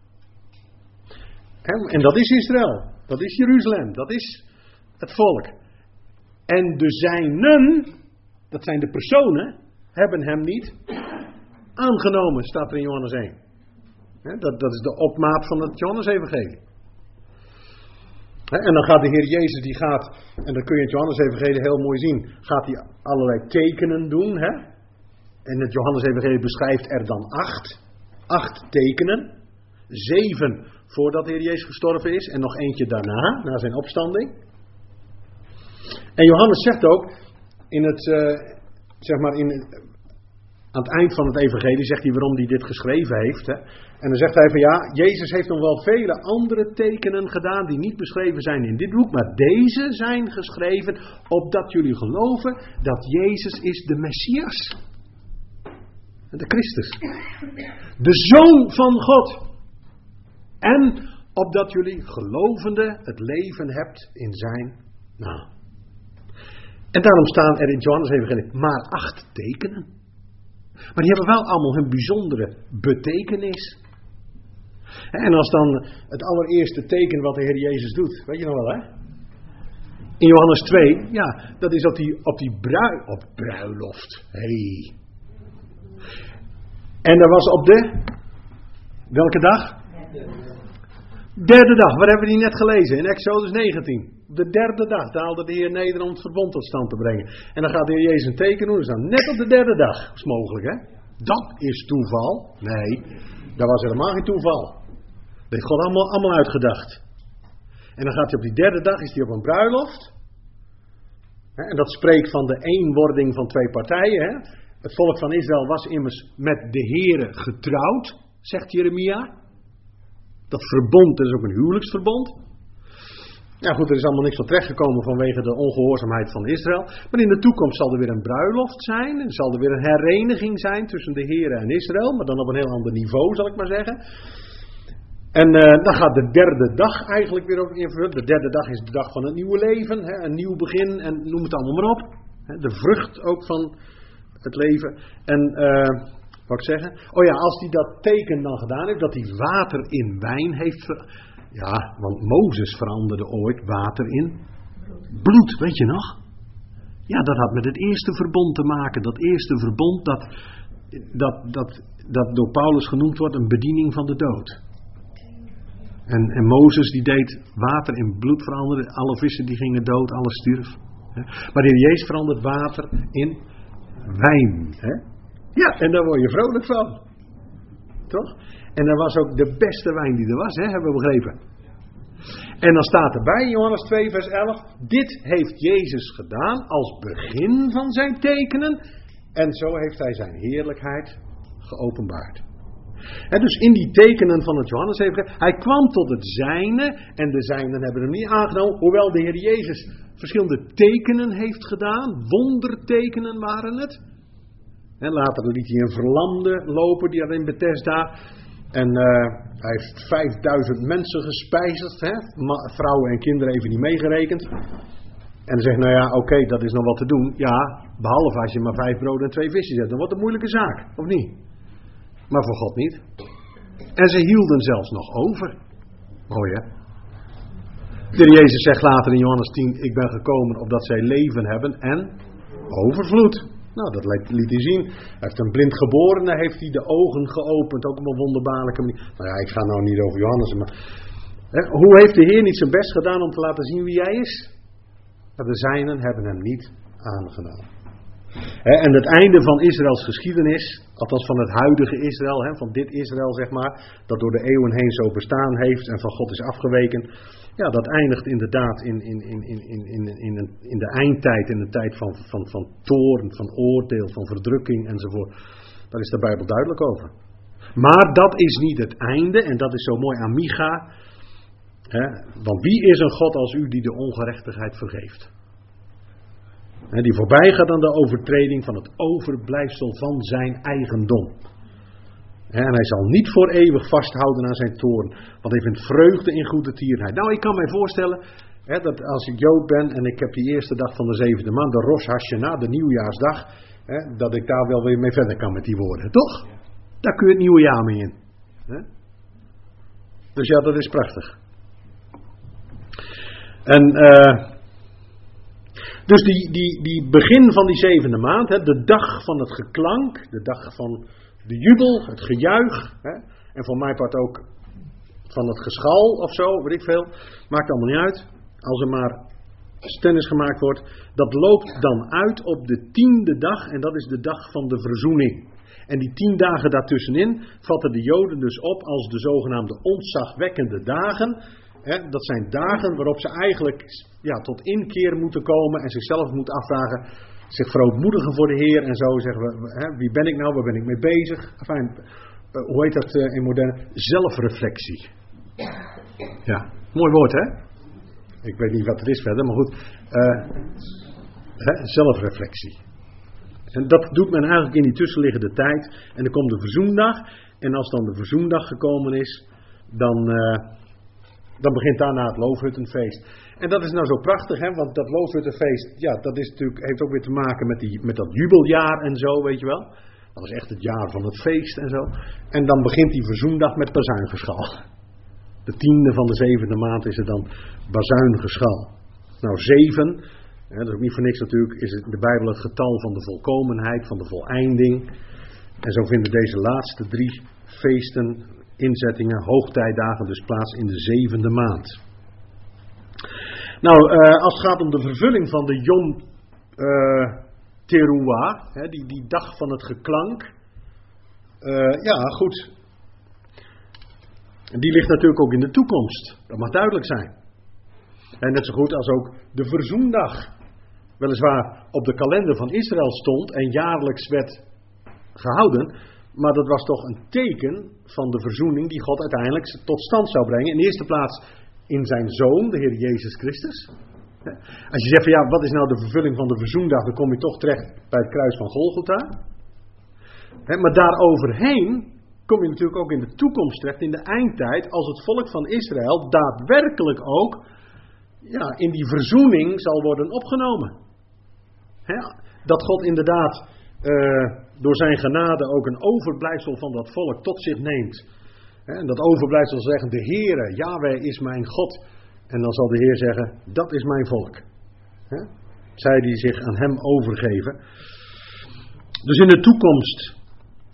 En dat is Israël. Dat is Jeruzalem. Dat is het volk. En de zijnen, dat zijn de personen, hebben hem niet aangenomen, staat er in Johannes 1. Dat is de opmaat van het Johannes-evangelie. En dan gaat de Heer Jezus, die gaat, en dat kun je in het Johannes-evangelie heel mooi zien, gaat hij allerlei tekenen doen. En het Johannes-evangelie beschrijft er dan 8 tekenen. 7 voordat de Heer Jezus gestorven is en nog eentje daarna, na zijn opstanding. En Johannes zegt ook, aan het eind van het evangelie zegt hij waarom hij dit geschreven heeft. En dan zegt hij van ja, Jezus heeft nog wel vele andere tekenen gedaan die niet beschreven zijn in dit boek. Maar deze zijn geschreven opdat jullie geloven dat Jezus is de Messias. De Christus. De Zoon van God. En opdat jullie gelovende het leven hebt in zijn naam. En daarom staan er in Johannes evangelie maar 8 tekenen. Maar die hebben wel allemaal hun bijzondere betekenis. En als dan het allereerste teken wat de Heer Jezus doet, weet je nog wel in Johannes 2, ja, dat is op die bruiloft. Hey. En dat was op de, welke dag? Derde dag, waar hebben we die net gelezen? In Exodus 19. Op de derde dag daalde de Heer neder om het verbond tot stand te brengen. En dan gaat de Heer Jezus een teken doen. Dus dan net op de derde dag. Dat is mogelijk, hè? Dat is toeval. Nee, dat was helemaal geen toeval. Dat heeft God allemaal uitgedacht. En dan gaat hij op die derde dag, is hij op een bruiloft. En dat spreekt van de eenwording van 2 partijen. Hè? Het volk van Israël was immers met de Heere getrouwd, zegt Jeremia. Dat verbond, dat is ook een huwelijksverbond. Ja goed, er is allemaal niks van terechtgekomen vanwege de ongehoorzaamheid van Israël. Maar in de toekomst zal er weer een bruiloft zijn. En zal er weer een hereniging zijn tussen de Heere en Israël. Maar dan op een heel ander niveau, zal ik maar zeggen. En dan gaat de derde dag eigenlijk weer ook invullen. De derde dag is de dag van het nieuwe leven. Hè, een nieuw begin en noem het allemaal maar op. De vrucht ook van het leven. En wat ik zeggen? Oh ja, als hij dat teken dan gedaan heeft, dat hij water in wijn heeft. Ja, want Mozes veranderde ooit water in bloed, weet je nog? Ja, dat had met het eerste verbond te maken. Dat eerste verbond, dat door Paulus genoemd wordt een bediening van de dood. En Mozes die deed water in bloed veranderen. Alle vissen die gingen dood, alles stierf. Maar de Heer Jezus verandert water in wijn. Ja, en daar word je vrolijk van. Toch? En dat was ook de beste wijn die er was, hebben we begrepen. En dan staat erbij in Johannes 2 vers 11. Dit heeft Jezus gedaan als begin van zijn tekenen. En zo heeft hij zijn heerlijkheid geopenbaard. Dus in die tekenen van het Johannes-evangelie, hij kwam tot het zijne en de zijnen hebben hem niet aangenomen, hoewel de Heer Jezus verschillende tekenen heeft gedaan, wondertekenen waren het. En later liet hij een verlamde lopen, die had in Bethesda, en hij heeft 5000 mensen gespijzigd, vrouwen en kinderen even niet meegerekend. En dan zegt, nou ja, oké, dat is nog wat te doen. Ja, behalve als je maar 5 broden en 2 visjes hebt, dan wordt het een moeilijke zaak, of niet? Maar voor God niet. En ze hielden zelfs nog over. Mooi hè? De Heer Jezus zegt later in Johannes 10, ik ben gekomen opdat zij leven hebben en overvloed. Nou, dat liet hij zien. Hij heeft een blind geborene, heeft hij de ogen geopend, ook op een wonderbaarlijke manier. Nou ja, ik ga nou niet over Johannes, maar hoe heeft de Heer niet zijn best gedaan om te laten zien wie hij is? Maar de zijnen hebben hem niet aangenomen. En het einde van Israëls geschiedenis, althans van het huidige Israël, van dit Israël zeg maar, dat door de eeuwen heen zo bestaan heeft en van God is afgeweken. Ja, dat eindigt inderdaad in de eindtijd, in de tijd van toorn, van oordeel, van verdrukking enzovoort. Daar is de Bijbel duidelijk over. Maar dat is niet het einde en dat is zo mooi aan Micha. Want wie is een God als u die de ongerechtigheid vergeeft? Die voorbij gaat aan de overtreding van het overblijfsel van zijn eigendom. En hij zal niet voor eeuwig vasthouden aan zijn toorn, want hij vindt vreugde in goede tierenheid. Nou, ik kan mij voorstellen dat als ik Jood ben en ik heb die eerste dag van de 7e maand, de Rosh Hashanah, de nieuwjaarsdag, dat ik daar wel weer mee verder kan met die woorden, toch? Daar kun je het nieuwe jaar mee in. Dus ja, dat is prachtig. En dus die begin van die 7e maand, de dag van het geklank, de dag van de jubel, het gejuich, en voor mijn part ook van het geschal of zo, weet ik veel, maakt allemaal niet uit, als er maar stennis gemaakt wordt, dat loopt dan uit op de 10e dag en dat is de dag van de verzoening. En die 10 dagen daartussenin vatten de Joden dus op als de zogenaamde ontzagwekkende dagen. Dat zijn dagen waarop ze eigenlijk tot inkeer moeten komen en zichzelf moeten afvragen, zich verootmoedigen voor de Heer en zo zeggen we, wie ben ik nou, waar ben ik mee bezig? Enfin, hoe heet dat in moderne? Zelfreflectie. Ja, mooi woord hè? Ik weet niet wat het is verder, maar goed. Zelfreflectie. En dat doet men eigenlijk in die tussenliggende tijd. En dan komt de verzoendag. En als dan de verzoendag gekomen is, dan begint daarna het Loofhuttenfeest. En dat is nou zo prachtig, want dat Loofhuttenfeest, dat is natuurlijk, heeft ook weer te maken met dat jubeljaar en zo, weet je wel. Dat is echt het jaar van het feest en zo. En dan begint die verzoendag met bazuingeschal. De 10e van de 7e maand is het dan bazuingeschal. Nou, 7, dat is ook niet voor niks natuurlijk, is in de Bijbel het getal van de volkomenheid, van de voleinding. En zo vinden deze laatste 3 feesten, inzettingen, hoogtijdagen dus plaats in de 7e maand. Nou, als het gaat om de vervulling van de Yom Teruah, die dag van het geklank. Goed. Die ligt natuurlijk ook in de toekomst. Dat mag duidelijk zijn. En net zo goed als ook de verzoendag. Weliswaar op de kalender van Israël stond en jaarlijks werd gehouden. Maar dat was toch een teken van de verzoening die God uiteindelijk tot stand zou brengen. In de eerste plaats in zijn Zoon, de Heer Jezus Christus. Als je zegt van wat is nou de vervulling van de verzoendag, dan kom je toch terecht bij het kruis van Golgotha. Maar daaroverheen kom je natuurlijk ook in de toekomst terecht, in de eindtijd, als het volk van Israël daadwerkelijk ook in die verzoening zal worden opgenomen. Dat God inderdaad door zijn genade ook een overblijfsel van dat volk tot zich neemt. En dat overblijfsel zal zeggen, de Heere, Yahweh is mijn God. En dan zal de Heer zeggen, dat is mijn volk. Zij die zich aan hem overgeven. Dus in de toekomst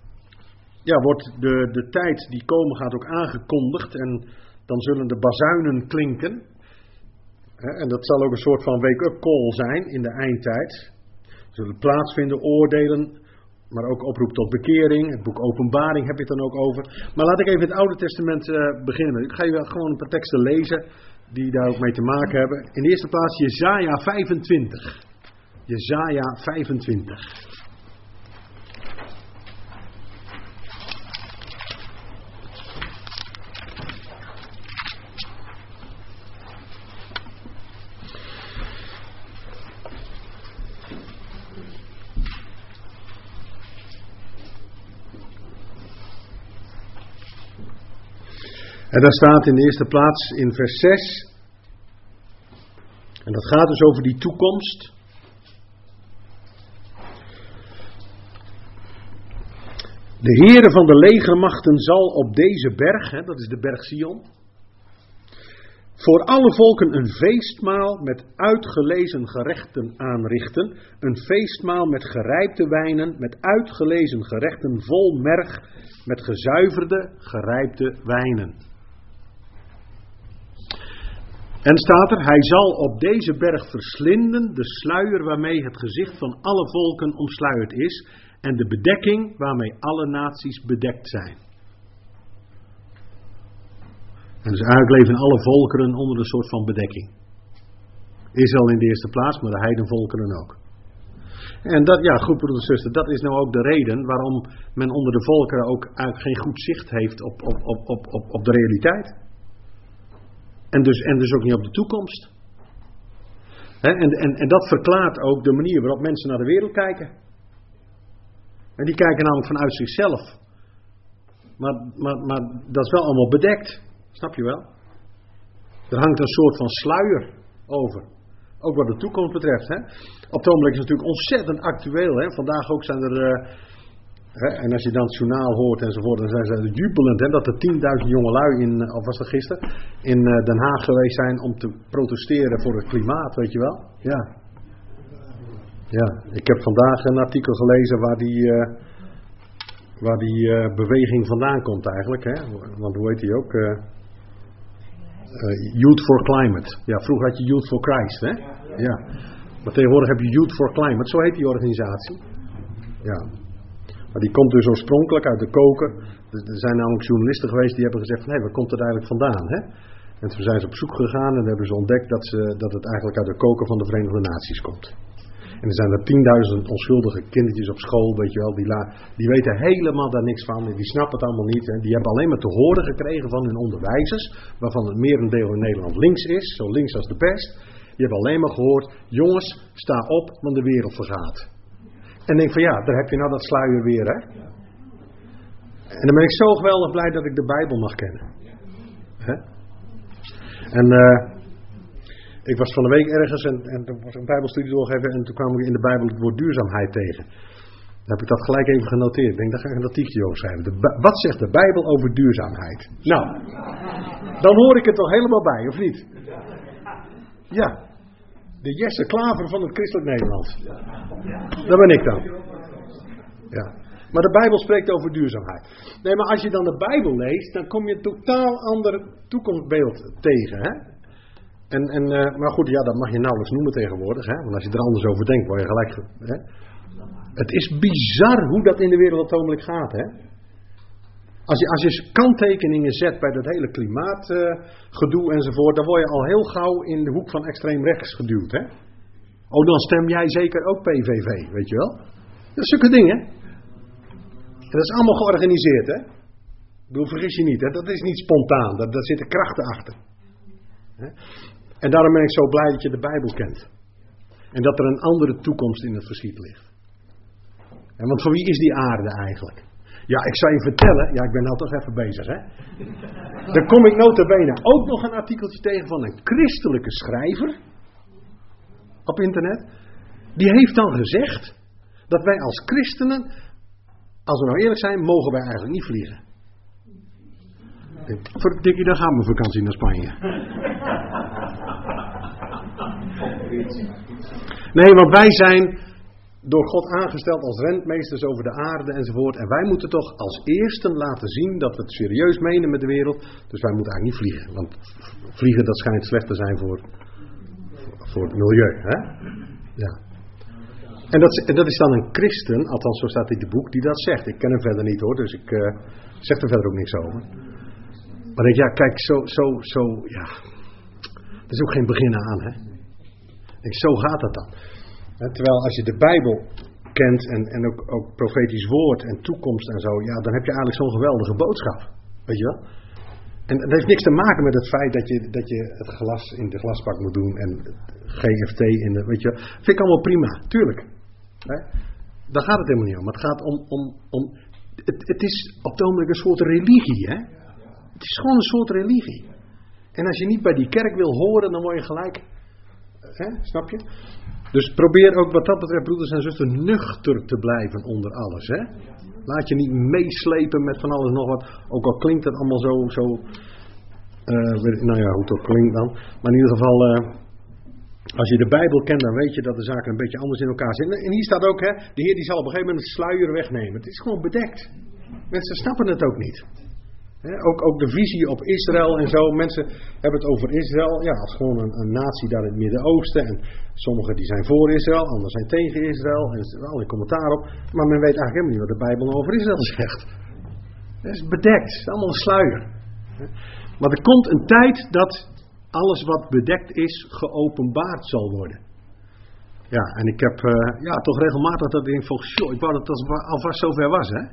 wordt de tijd die komen gaat ook aangekondigd. En dan zullen de bazuinen klinken. En dat zal ook een soort van wake-up call zijn in de eindtijd. Er zullen plaatsvinden oordelen, maar ook oproep tot bekering. Het boek Openbaring heb je het dan ook over. Maar laat ik even het Oude Testament beginnen. Ik ga je gewoon een paar teksten lezen die daar ook mee te maken hebben. In de eerste plaats Jesaja 25. Jesaja 25. En daar staat in de eerste plaats in vers 6. En dat gaat dus over die toekomst. De Heere van de legermachten zal op deze berg, dat is de berg Sion, voor alle volken een feestmaal met uitgelezen gerechten aanrichten. Een feestmaal met gerijpte wijnen, met uitgelezen gerechten vol merg, met gezuiverde gerijpte wijnen. En staat er, hij zal op deze berg verslinden de sluier waarmee het gezicht van alle volken omsluierd is en de bedekking waarmee alle naties bedekt zijn. En dus eigenlijk leven alle volkeren onder een soort van bedekking. Israël in de eerste plaats, maar de heidenvolkeren ook. En dat, ja goed broeders en zusters, dat is nou ook de reden waarom men onder de volkeren ook eigenlijk geen goed zicht heeft op de realiteit. En dus ook niet op de toekomst. En dat verklaart ook de manier waarop mensen naar de wereld kijken. En die kijken namelijk vanuit zichzelf. Maar dat is wel allemaal bedekt. Snap je wel? Er hangt een soort van sluier over. Ook wat de toekomst betreft. Op het ogenblik is het natuurlijk ontzettend actueel. Vandaag ook zijn er... en als je dan het journaal hoort enzovoort, dan zijn ze jubelend dat er 10.000 jongelui of was dat gisteren, in Den Haag geweest zijn om te protesteren voor het klimaat, weet je wel? Ja. Ja, ik heb vandaag een artikel gelezen waar die beweging vandaan komt eigenlijk, want hoe heet die ook? Youth for Climate. Ja, vroeger had je Youth for Christ, Ja. Maar tegenwoordig heb je Youth for Climate, zo heet die organisatie. Ja. Maar die komt dus oorspronkelijk uit de koker. Er zijn namelijk journalisten geweest die hebben gezegd van, waar komt het eigenlijk vandaan? En toen zijn ze op zoek gegaan en hebben ze ontdekt dat het eigenlijk uit de koker van de Verenigde Naties komt. En er zijn er 10.000 onschuldige kindertjes op school, weet je wel, die weten helemaal daar niks van. Die snappen het allemaal niet. Die hebben alleen maar te horen gekregen van hun onderwijzers, waarvan het merendeel in Nederland links is, zo links als de pest. Die hebben alleen maar gehoord, jongens, sta op, want de wereld vergaat. En denk van ja, daar heb je nou dat sluier weer, En dan ben ik zo geweldig blij dat ik de Bijbel mag kennen. En ik was van de week ergens en er was een Bijbelstudie doorgegeven en toen kwam ik in de Bijbel het woord duurzaamheid tegen. Dan heb ik dat gelijk even genoteerd. Ik denk, daar ga ik een artikeltje over schrijven. Wat zegt de Bijbel over duurzaamheid? Nou, dan hoor ik het toch helemaal bij, of niet? Ja. De Jesse Klaver van het christelijk Nederland. Dat ben ik dan. Ja. Maar de Bijbel spreekt over duurzaamheid. Nee, maar als je dan de Bijbel leest, dan kom je een totaal ander toekomstbeeld tegen. Maar goed, ja, dat mag je nauwelijks noemen tegenwoordig. Want als je er anders over denkt, word je gelijk... Het is bizar hoe dat in de wereld op het ogenblik gaat. Als je kanttekeningen zet bij dat hele klimaatgedoe enzovoort, dan word je al heel gauw in de hoek van extreem rechts geduwd. Oh, dan stem jij zeker ook PVV, weet je wel? Dat zijn zulke dingen. En dat is allemaal georganiseerd, Ik bedoel, vergis je niet, dat is niet spontaan, daar zitten krachten achter. En daarom ben ik zo blij dat je de Bijbel kent. En dat er een andere toekomst in het verschiet ligt. Want voor wie is die aarde eigenlijk? Ja, ik zal je vertellen. Ja, ik ben nou toch even bezig, Dan kom ik nota bene ook nog een artikeltje tegen van een christelijke schrijver. Op internet. Die heeft dan gezegd dat wij als christenen, als we nou eerlijk zijn, mogen wij eigenlijk niet vliegen. Dikkie, dan gaan we vakantie naar Spanje. Nee, want door God aangesteld als rentmeesters over de aarde enzovoort. En wij moeten toch als eersten laten zien dat we het serieus menen met de wereld. Dus wij moeten eigenlijk niet vliegen. Want vliegen, dat schijnt slecht te zijn voor het milieu. Hè? Ja. En dat is dan een christen, althans zo staat in het boek, die dat zegt. Ik ken hem verder niet hoor, dus ik zeg er verder ook niks over. Maar denk, ja, kijk, ja. Er is ook geen begin aan, hè. Denk, zo gaat dat dan. Terwijl als je de Bijbel kent en ook profetisch woord en toekomst en zo, ja, dan heb je eigenlijk zo'n geweldige boodschap. Weet je wel? En dat heeft niks te maken met het feit dat je het glas in de glasbak moet doen en GFT in de, weet je wel. Vind ik allemaal prima, tuurlijk. Hè? Daar gaat het helemaal niet om. Het gaat om het is op het ogenblik een soort religie, hè. Het is gewoon een soort religie. En als je niet bij die kerk wil horen, dan word je gelijk, hè, snap je? Dus probeer ook wat dat betreft, broeders en zusters, nuchter te blijven onder alles. Hè? Laat je niet meeslepen met van alles nog wat. Ook al klinkt het allemaal zo nou ja, hoe het ook klinkt dan. Maar in ieder geval, als je de Bijbel kent, dan weet je dat de zaken een beetje anders in elkaar zitten. En hier staat ook, hè, de Heer die zal op een gegeven moment het sluier wegnemen. Het is gewoon bedekt. Mensen snappen het ook niet. Ook de visie op Israël en zo. Mensen hebben het over Israël. Ja, als gewoon een natie daar in het Midden-Oosten. En sommigen die zijn voor Israël, anderen zijn tegen Israël. En er is allerlei commentaar op. Maar men weet eigenlijk helemaal niet wat de Bijbel over Israël zegt. Het is bedekt. Het is allemaal een sluier. Maar er komt een tijd dat alles wat bedekt is, geopenbaard zal worden. Ja, en ik heb toch regelmatig dat ik denk van, ik wou dat het alvast zover was, hè.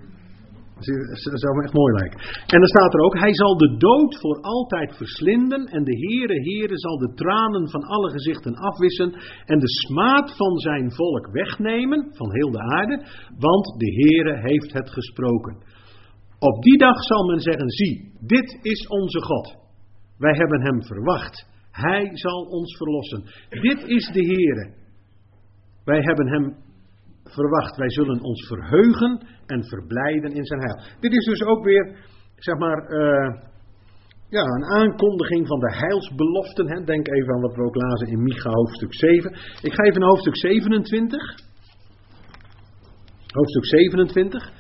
Dat zou me echt mooi lijken. En dan staat er ook, hij zal de dood voor altijd verslinden en de Heere zal de tranen van alle gezichten afwissen en de smaad van zijn volk wegnemen, van heel de aarde, want de Heere heeft het gesproken. Op die dag zal men zeggen, zie, dit is onze God. Wij hebben hem verwacht. Hij zal ons verlossen. Dit is de Heere. Wij hebben hem verwacht. Wij zullen ons verheugen en verblijden in zijn heil. Dit is dus ook weer, zeg maar, een aankondiging van de heilsbeloften. Hè. Denk even aan wat we ook lazen in Micha hoofdstuk 7. Ik ga even naar hoofdstuk 27. Hoofdstuk 27.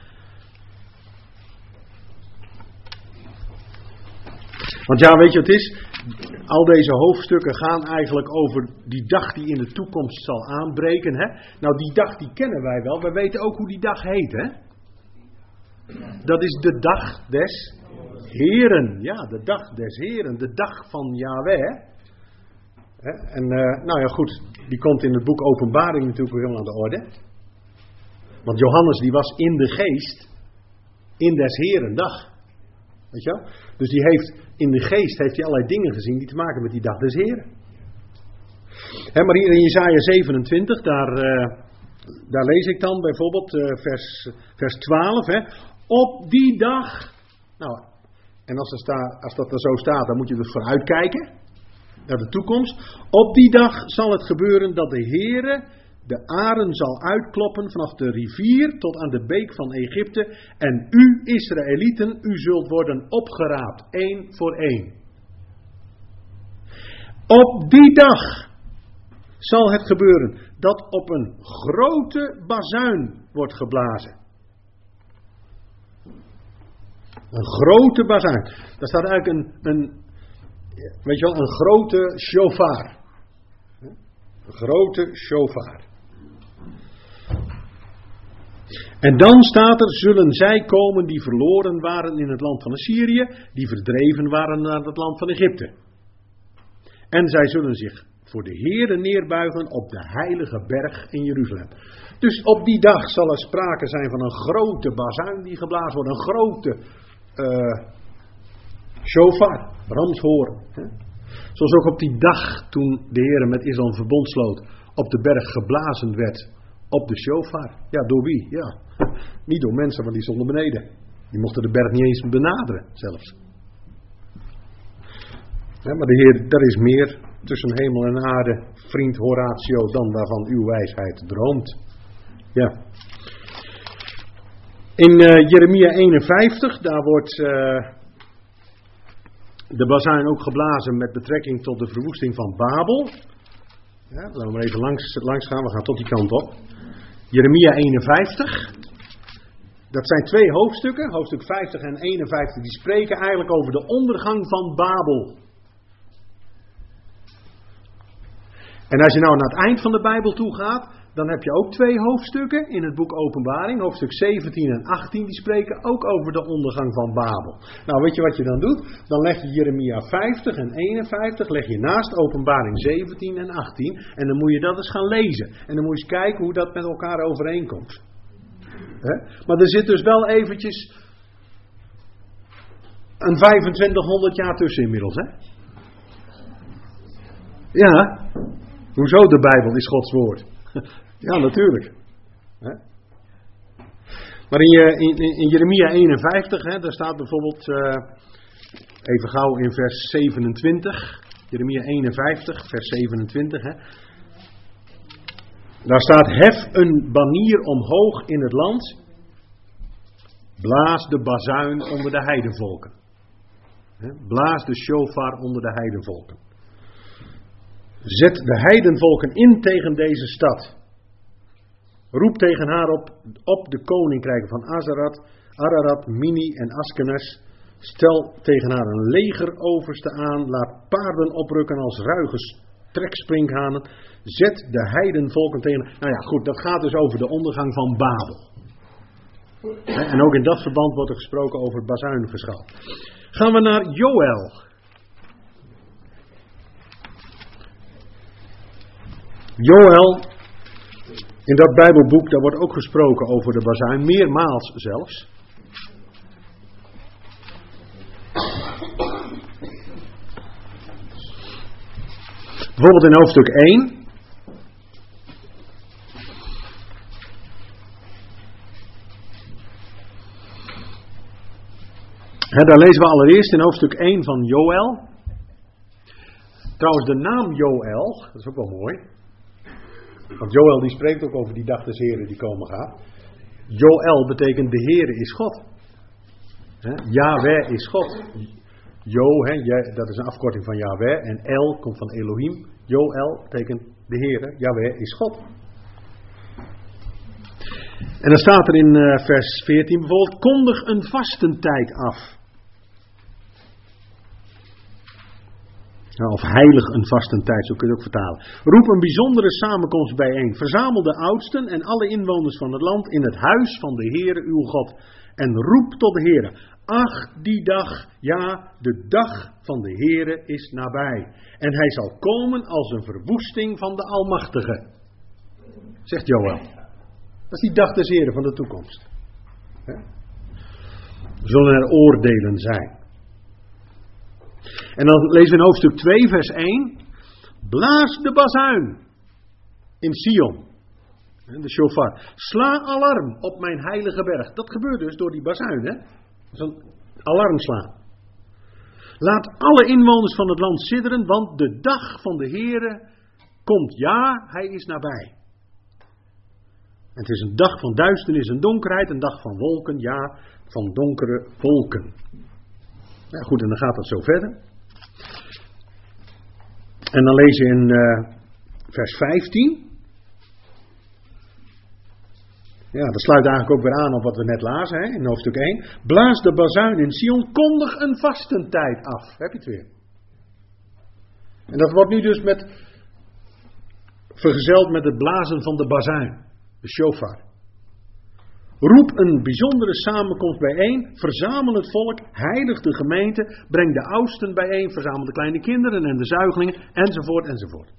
Want ja, weet je wat het is? Al deze hoofdstukken gaan eigenlijk over die dag die in de toekomst zal aanbreken. Hè? Nou, die dag die kennen wij wel. We weten ook hoe die dag heet, hè? Dat is de dag des Heren. Ja, de dag des Heren. De dag van Yahweh. Hè? En nou ja, goed. Die komt in het boek Openbaring natuurlijk weer helemaal aan de orde. Want Johannes die was in de geest in des Heren dag. Weet je wel? Dus die heeft in de geest allerlei dingen gezien die te maken met die dag des Heren. Maar hier in Jesaja 27, daar lees ik dan bijvoorbeeld vers 12. Hè. Op die dag, nou, en als dat er zo staat, dan moet je dus vooruitkijken naar de toekomst. Op die dag zal het gebeuren dat de Heere de aren zal uitkloppen vanaf de rivier tot aan de beek van Egypte. En u, Israëlieten, u zult worden opgeraapt, één voor één. Op die dag zal het gebeuren dat op een grote bazuin wordt geblazen. Een grote bazuin. Daar staat eigenlijk een grote shofar. Een grote shofar. En dan staat er, zullen zij komen die verloren waren in het land van Assyrië, die verdreven waren naar het land van Egypte. En zij zullen zich voor de Heere neerbuigen op de heilige berg in Jeruzalem. Dus op die dag zal er sprake zijn van een grote bazuin die geblazen wordt, een grote shofar, ramshoorn. Zoals ook op die dag toen de Heere met Israël een verbond sloot, op de berg geblazen werd op de shofar. Ja, door wie? Ja, niet door mensen, want die stonden beneden. Die mochten de berg niet eens benaderen, zelfs. Ja, maar de Heer, er is meer tussen hemel en aarde, vriend Horatio, dan waarvan uw wijsheid droomt. Ja. In Jeremia 51, daar wordt de bazuin ook geblazen met betrekking tot de verwoesting van Babel. Ja, laten we maar even langs gaan, we gaan tot die kant op. Jeremia 51. Dat zijn 2 hoofdstukken, hoofdstuk 50 en 51, die spreken eigenlijk over de ondergang van Babel. En als je nou naar het eind van de Bijbel toe gaat, dan heb je ook 2 hoofdstukken in het boek Openbaring, hoofdstuk 17 en 18, die spreken ook over de ondergang van Babel. Nou, weet je wat je dan doet? Dan leg je Jeremia 50 en 51 leg je naast Openbaring 17 en 18 en dan moet je dat eens gaan lezen. En dan moet je eens kijken hoe dat met elkaar overeenkomt. Maar er zit dus wel eventjes een 2500 jaar tussen inmiddels, hè? Ja, hoezo de Bijbel is Gods woord? Ja, natuurlijk. Maar in Jeremia 51, daar staat bijvoorbeeld, even gauw in vers 27, Jeremia 51, vers 27, daar staat: hef een banier omhoog in het land, blaas de bazuin onder de heidenvolken. Blaas de shofar onder de heidenvolken. Zet de heidenvolken in tegen deze stad. Roep tegen haar op de koninkrijken van Ararat, Mini en Askenas. Stel tegen haar een legeroverste aan. Laat paarden oprukken als ruige treksprinkhanen. Zet de heidenvolken tegen. Nou ja, goed, dat gaat dus over de ondergang van Babel. En ook in dat verband wordt er gesproken over het bazuingeschal. Gaan we naar Joël. Joël, in dat Bijbelboek, daar wordt ook gesproken over de bazuin, meermaals zelfs. Bijvoorbeeld in hoofdstuk 1. Daar lezen we allereerst in hoofdstuk 1 van Joël. Trouwens, de naam Joël, dat is ook wel mooi. Want Joël die spreekt ook over die dag des Heren die komen gaat. Joël betekent de Heere is God. Yahweh is God. Dat is een afkorting van Yahweh. En El komt van Elohim. Joël betekent de Heere. Yahweh is God. En dan staat er in vers 14 bijvoorbeeld: kondig een vastentijd af. Of heilig een vastentijd, zo kun je het ook vertalen. Roep een bijzondere samenkomst bijeen. Verzamel de oudsten en alle inwoners van het land in het huis van de Heere uw God. En roep tot de Heere. Ach, die dag, ja, de dag van de Heere is nabij. En hij zal komen als een verwoesting van de Almachtige. Zegt Joël. Dat is die dag des Heren van de toekomst. Zullen er oordelen zijn. En dan lezen we in hoofdstuk 2 vers 1. Blaas de bazuin in Sion. De shofar. Sla alarm op mijn heilige berg. Dat gebeurt dus door die bazuin. Dat is een alarm slaan. Laat alle inwoners van het land sidderen, want de dag van de Heere komt. Ja, hij is nabij. En het is een dag van duisternis en donkerheid, een dag van wolken, ja, van donkere wolken. Ja, goed, en dan gaat dat zo verder. En dan lees je in vers 15. Ja, dat sluit eigenlijk ook weer aan op wat we net lazen, in hoofdstuk 1. Blaas de bazuin in Sion, kondig een vastentijd af. Heb je het weer. En dat wordt nu dus vergezeld met het blazen van de bazuin. De shofar. Roep een bijzondere samenkomst bijeen. Verzamel het volk. Heilig de gemeente. Breng de oudsten bijeen. Verzamel de kleine kinderen en de zuigelingen. Enzovoort, enzovoort.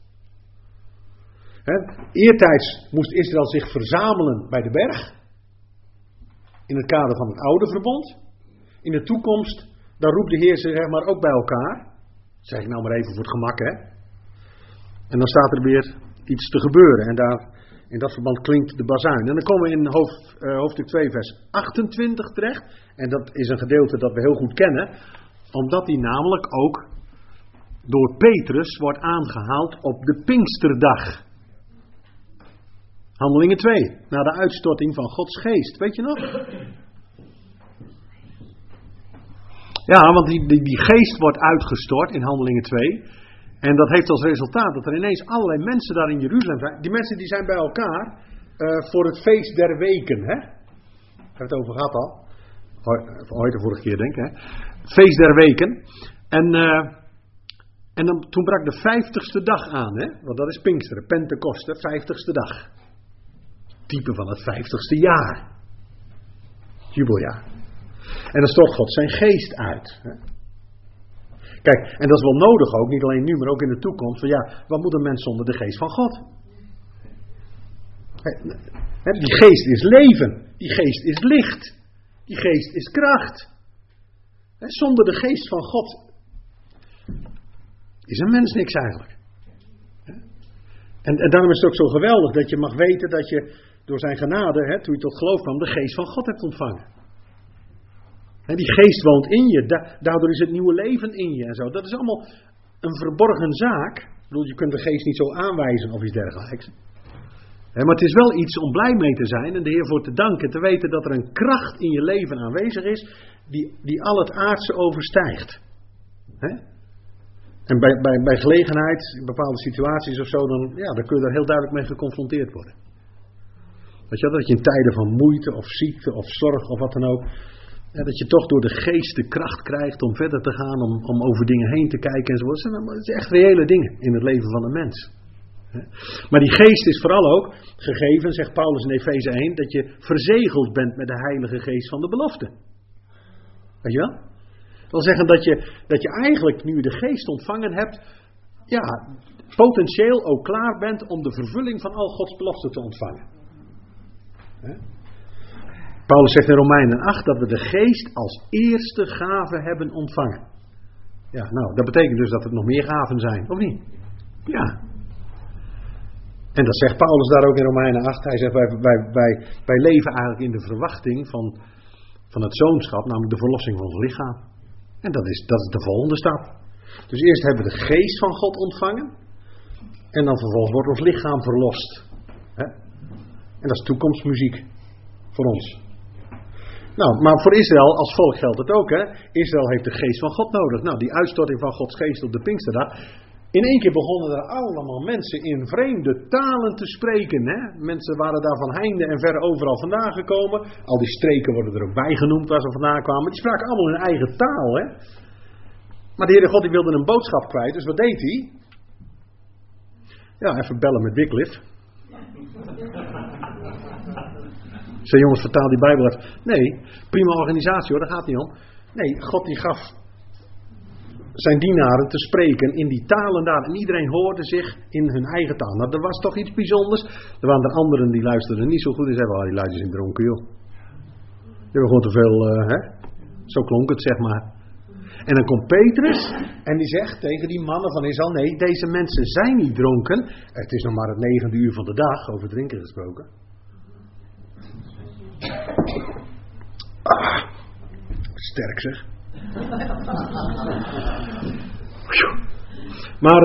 Eertijds moest Israël zich verzamelen bij de berg. In het kader van het oude verbond. In de toekomst, dan roept de Heer ze zeg maar ook bij elkaar. Dat zeg ik nou maar even voor het gemak, En dan staat er weer iets te gebeuren. En daar, in dat verband klinkt de bazuin. En dan komen we in hoofdstuk 2 vers 28 terecht. En dat is een gedeelte dat we heel goed kennen. Omdat die namelijk ook door Petrus wordt aangehaald op de Pinksterdag. Handelingen 2, na de uitstorting van Gods geest. Weet je nog? Ja, want die geest wordt uitgestort in Handelingen 2. En dat heeft als resultaat dat er ineens allerlei mensen daar in Jeruzalem zijn. Die mensen die zijn bij elkaar. voor het feest der weken. Hè? Daar hebben we het over gehad al. Ooit de vorige keer denk ik. Hè? Feest der weken. En toen brak de 50ste dag aan. Hè? Want dat is Pinksteren. Pentekoste, 50ste dag. Type van het 50ste jaar. Jubeljaar. En dan stort God zijn geest uit. Hè? Kijk, en dat is wel nodig ook. Niet alleen nu, maar ook in de toekomst. Van ja, wat moet een mens zonder de geest van God? Die geest is leven. Die geest is licht. Die geest is kracht. Zonder de geest van God is een mens niks eigenlijk. En daarom is het ook zo geweldig dat je mag weten dat je door zijn genade, toen je tot geloof kwam, de geest van God hebt ontvangen. Die geest woont in je. Daardoor is het nieuwe leven in je en zo. Dat is allemaal een verborgen zaak. Ik bedoel, je kunt de geest niet zo aanwijzen of iets dergelijks. Maar het is wel iets om blij mee te zijn en de Heer voor te danken. Te weten dat er een kracht in je leven aanwezig is die al het aardse overstijgt. En bij gelegenheid, in bepaalde situaties of zo, dan kun je daar heel duidelijk mee geconfronteerd worden. Weet je, dat je in tijden van moeite of ziekte of zorg of wat dan ook, dat je toch door de geest de kracht krijgt om verder te gaan, om over dingen heen te kijken enzovoort. Het zijn echt reële dingen in het leven van een mens. Maar die geest is vooral ook gegeven, zegt Paulus in Efeze 1, dat je verzegeld bent met de heilige geest van de belofte. Weet je wel? Dat wil zeggen dat je eigenlijk, nu je de geest ontvangen hebt, potentieel ook klaar bent om de vervulling van al Gods beloften te ontvangen. Paulus zegt in Romeinen 8 dat we de geest als eerste gave hebben ontvangen. Ja, nou, dat betekent dus dat er nog meer gaven zijn, of niet? Ja. En dat zegt Paulus daar ook in Romeinen 8. Hij zegt, wij leven eigenlijk in de verwachting van het zoonschap, namelijk de verlossing van ons lichaam. En dat is de volgende stap. Dus eerst hebben we de geest van God ontvangen. En dan vervolgens wordt ons lichaam verlost. En dat is toekomstmuziek voor ons. Nou, maar voor Israël als volk geldt het ook. Israël heeft de geest van God nodig. Nou, die uitstorting van Gods geest op de Pinksterdag. In één keer begonnen er allemaal mensen in vreemde talen te spreken. Mensen waren daar van heinde en verre overal vandaan gekomen. Al die streken worden er ook bij genoemd waar ze vandaan kwamen. Die spraken allemaal hun eigen taal. Maar de Heere God die wilde een boodschap kwijt. Dus wat deed hij? Ja, even bellen met Wycliffe. Zei jongens, vertaal die Bijbel even. Nee, prima organisatie hoor, daar gaat het niet om. Nee, God die gaf zijn dienaren te spreken in die talen daar. En iedereen hoorde zich in hun eigen taal. Nou, er was toch iets bijzonders. Er waren er anderen die luisterden niet zo goed. Die zeiden, die luidjes zijn dronken joh. Die hebben gewoon te veel, zo klonk het zeg maar. En dan komt Petrus en die zegt tegen die mannen van Israël, nee, deze mensen zijn niet dronken. Het is nog maar het 9e uur van de dag, over drinken gesproken. Sterk zeg. Maar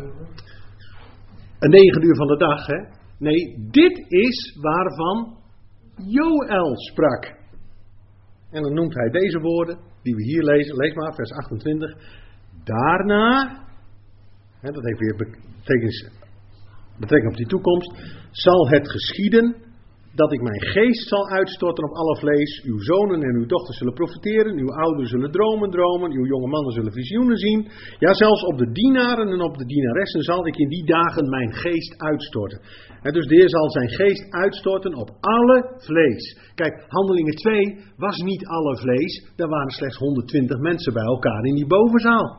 een 9 uur van de dag, Nee, dit is waarvan Joël sprak. En dan noemt hij deze woorden, die we hier lezen. Lees maar, vers 28. Daarna, dat heeft weer betrekking op die toekomst, zal het geschieden dat ik mijn geest zal uitstorten op alle vlees. Uw zonen en uw dochters zullen profeteren. Uw ouderen zullen dromen. Uw jonge mannen zullen visioenen zien. Ja, zelfs op de dienaren en op de dienaressen zal ik in die dagen mijn geest uitstorten. Dus de Heer zal zijn geest uitstorten op alle vlees. Kijk, Handelingen 2 was niet alle vlees. Er waren slechts 120 mensen bij elkaar in die bovenzaal.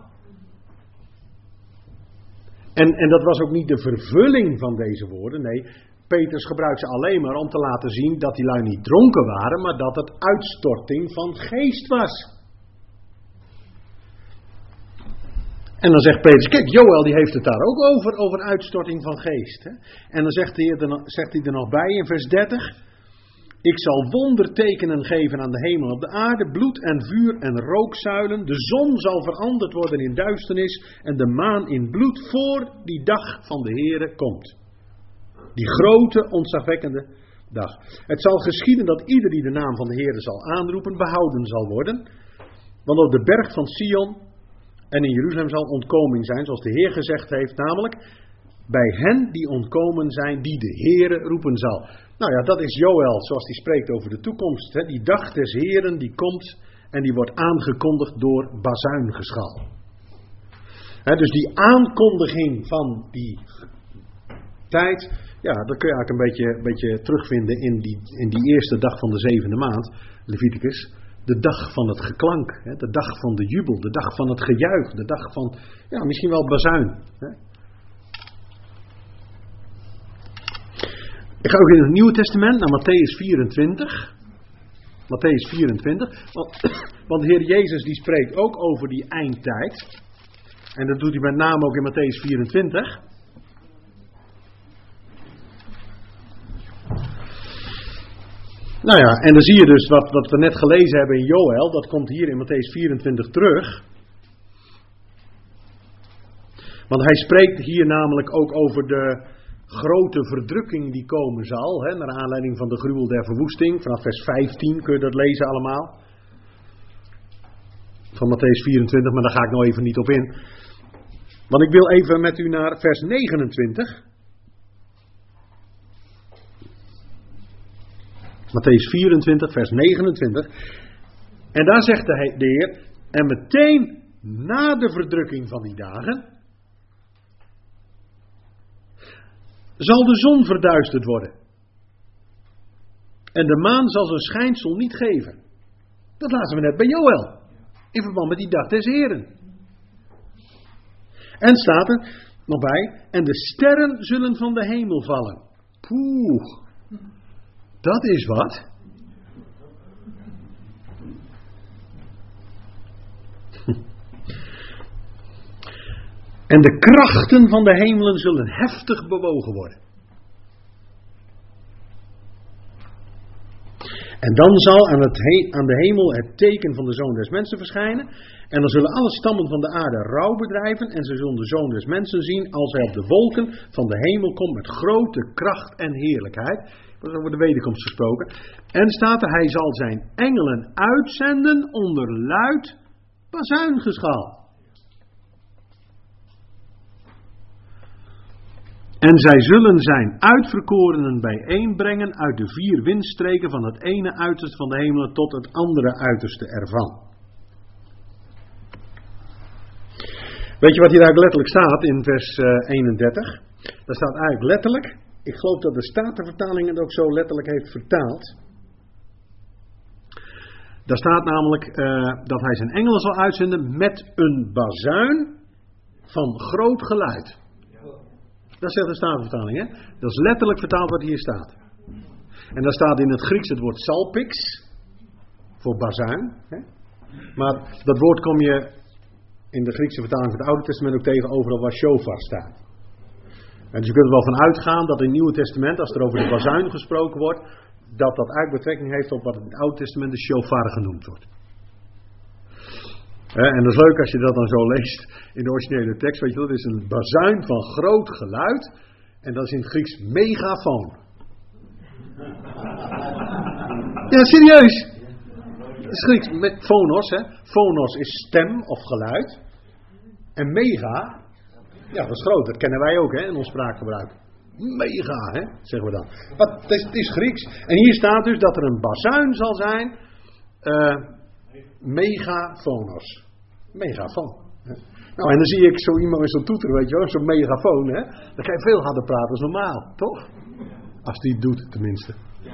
En dat was ook niet de vervulling van deze woorden. Nee, Petrus gebruikt ze alleen maar om te laten zien dat die lui niet dronken waren, maar dat het uitstorting van geest was. En dan zegt Petrus, kijk, Joël die heeft het daar ook over uitstorting van geest. En dan zegt hij er nog bij in vers 30. Ik zal wondertekenen geven aan de hemel en op de aarde, bloed en vuur en rookzuilen. De zon zal veranderd worden in duisternis en de maan in bloed voor die dag van de Heere komt. Die grote, ontzagwekkende dag. Het zal geschieden dat ieder die de naam van de Heere zal aanroepen, behouden zal worden. Want op de berg van Sion en in Jeruzalem zal ontkoming zijn, zoals de Heer gezegd heeft, namelijk, bij hen die ontkomen zijn, die de Heere roepen zal. Nou ja, dat is Joël, zoals hij spreekt over de toekomst. Hè. Die dag des Heeren, die komt en die wordt aangekondigd door bazuingeschal. Hè, dus die aankondiging van die tijd, ja, dat kun je eigenlijk een beetje terugvinden in die eerste dag van de 7e maand, Leviticus. De dag van het geklank, hè, de dag van de jubel, de dag van het gejuich, de dag van, ja, misschien wel bazuin. Hè. Ik ga ook in het Nieuwe Testament naar Mattheüs 24. Mattheüs 24. Want de Heer Jezus die spreekt ook over die eindtijd. En dat doet hij met name ook in Mattheüs 24. Nou ja, en dan zie je dus wat we net gelezen hebben in Joël. Dat komt hier in Mattheüs 24 terug. Want hij spreekt hier namelijk ook over de grote verdrukking die komen zal, hè, naar aanleiding van de gruwel der verwoesting. Vanaf vers 15 kun je dat lezen allemaal. Van Mattheüs 24, maar daar ga ik nou even niet op in. Want ik wil even met u naar vers 29. Mattheüs 24, vers 29. En daar zegt de Heer, en meteen na de verdrukking van die dagen zal de zon verduisterd worden. En de maan zal zijn schijnsel niet geven. Dat lazen we net bij Joël. In verband met die dag des Heren. En staat er nog bij, en de sterren zullen van de hemel vallen. Poeh. Dat is wat. En de krachten van de hemelen zullen heftig bewogen worden. En dan zal aan de hemel het teken van de Zoon des Mensen verschijnen. En dan zullen alle stammen van de aarde rouw bedrijven. En ze zullen de Zoon des Mensen zien als hij op de wolken van de hemel komt met grote kracht en heerlijkheid. Dat is over de wederkomst gesproken. En staat er, hij zal zijn engelen uitzenden onder luid bazuingeschal. En zij zullen zijn uitverkorenen bijeenbrengen uit de 4 windstreken van het ene uiterste van de hemelen tot het andere uiterste ervan. Weet je wat hier eigenlijk letterlijk staat in vers 31? Daar staat eigenlijk letterlijk, ik geloof dat de Statenvertaling het ook zo letterlijk heeft vertaald. Daar staat namelijk dat hij zijn engelen zal uitzenden met een bazuin van groot geluid. Dat zegt de Statenvertaling, hè? Dat is letterlijk vertaald wat hier staat. En daar staat in het Grieks het woord salpix, voor bazuin. Hè? Maar dat woord kom je in de Griekse vertaling van het Oude Testament ook tegen overal waar shofar staat. En dus je kunt er wel van uitgaan dat in het Nieuwe Testament, als er over de bazuin gesproken wordt, dat eigenlijk betrekking heeft op wat in het Oude Testament de shofar genoemd wordt. En dat is leuk als je dat dan zo leest in de originele tekst. Weet je wel, dat is een bazuin van groot geluid. En dat is in het Grieks megafoon. Ja, serieus. Het is Grieks, met phonos, hè. Phonos is stem of geluid. En mega, ja, dat is groot. Dat kennen wij ook, hè, in ons spraakgebruik. Mega, hè, zeggen we dan. Maar het is Grieks. En hier staat dus dat er een bazuin zal zijn. Megafonos. Megafoon. Hè. Nou, en dan zie ik zo iemand met zo'n toeter, weet je wel, zo'n megafoon, hè. Dan kan je veel harder praten als normaal, toch? Als die het doet, tenminste.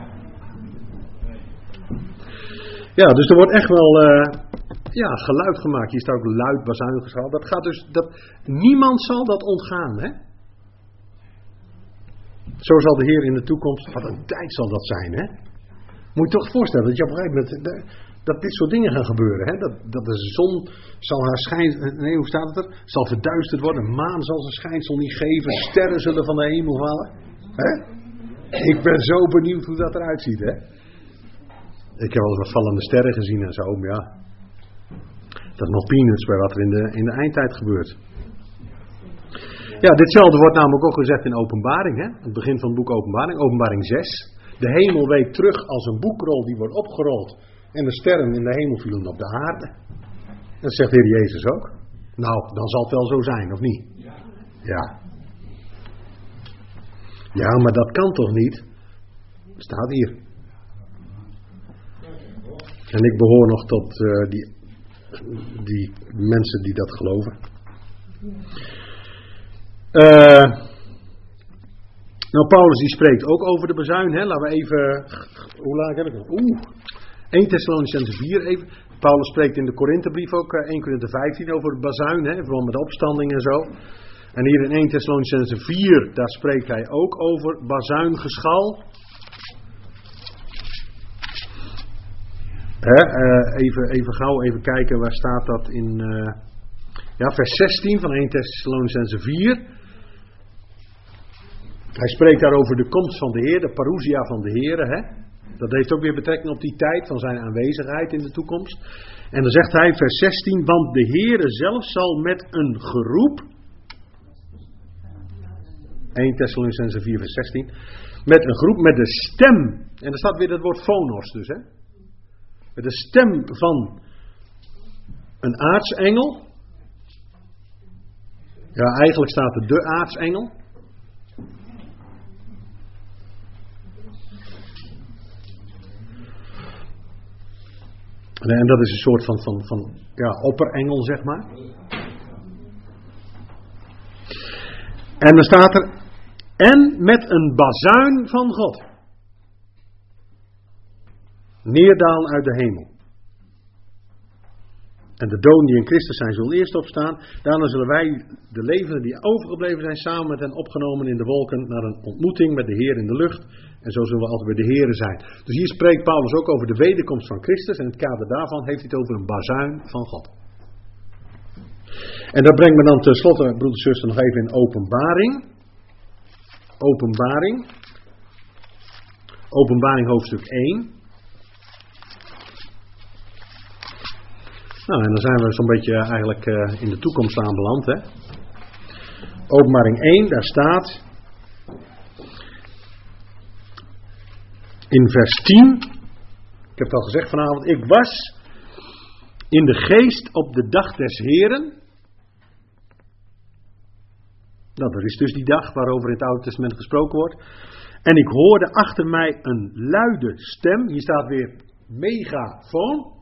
Ja, dus er wordt echt wel geluid gemaakt. Hier staat ook luid bazuingeschal. Dat gaat dus, niemand zal dat ontgaan, hè. Zo zal de Heer in de toekomst, wat een tijd zal dat zijn, hè. Moet je toch voorstellen dat je op een gegeven moment, dat dit soort dingen gaan gebeuren, hè. Dat de zon zal haar hoe staat het er? Zal verduisterd worden, de maan zal zijn schijnsel niet geven, sterren zullen van de hemel vallen. Hè? Ik ben zo benieuwd hoe dat eruit ziet, hè. Ik heb wel eens wat vallende sterren gezien en zo, maar ja. Dat is nog peanuts bij wat er in de eindtijd gebeurt. Ja, ditzelfde wordt namelijk ook gezegd in Openbaring, hè. Het begin van het boek Openbaring, Openbaring 6. De hemel week terug als een boekrol die wordt opgerold. En de sterren in de hemel vielen op de aarde. Dat zegt de Heer Jezus ook. Nou, dan zal het wel zo zijn, of niet? Ja. Ja, maar dat kan toch niet? Staat hier. En ik behoor nog tot die mensen die dat geloven. Nou, Paulus die spreekt ook over de bazuin. Hè? Laten we even... Hoe lang heb ik nog? 1 Thessalonicenzen 4 even. Paulus spreekt in de Korinthebrief ook 1 Korinthe 15 over de bazuin. Hè? Vooral met de opstanding en zo. En hier in 1 Thessalonicenzen 4, daar spreekt hij ook over bazuingeschal. Even gauw even kijken, waar staat dat in... vers 16 van 1 Thessalonicenzen 4. Hij spreekt daar over de komst van de Heer, de parousia van de Heer. Hè? Dat heeft ook weer betrekking op die tijd van zijn aanwezigheid in de toekomst. En dan zegt hij, vers 16, want de Heer zelf zal met een geroep... 1 Thessalonicenzen 4 vers 16. Met een geroep, met de stem. En er staat weer dat woord phonos dus. Hè? Met de stem van een aartsengel. Ja, eigenlijk staat er de aartsengel. En dat is een soort van opperengel, zeg maar. En dan staat er... En met een bazuin van God. Neerdalen uit de hemel. En de doden die in Christus zijn, zullen eerst opstaan. Daarna zullen wij, de levenden die overgebleven zijn, samen met hen opgenomen in de wolken naar een ontmoeting met de Heer in de lucht. En zo zullen we altijd bij de Heer zijn. Dus hier spreekt Paulus ook over de wederkomst van Christus. En in het kader daarvan heeft hij het over een bazuin van God. En dat brengt me dan tenslotte, broeders en zusters, nog even in Openbaring. Openbaring hoofdstuk 1. Nou, en dan zijn we zo'n beetje eigenlijk in de toekomst aanbeland. Hè? Openbaring 1, daar staat in vers 10. Ik heb het al gezegd vanavond. Ik was in de geest op de dag des Heren. Nou, dat is dus die dag waarover in het Oude Testament gesproken wordt. En ik hoorde achter mij een luide stem. Hier staat weer megafoon.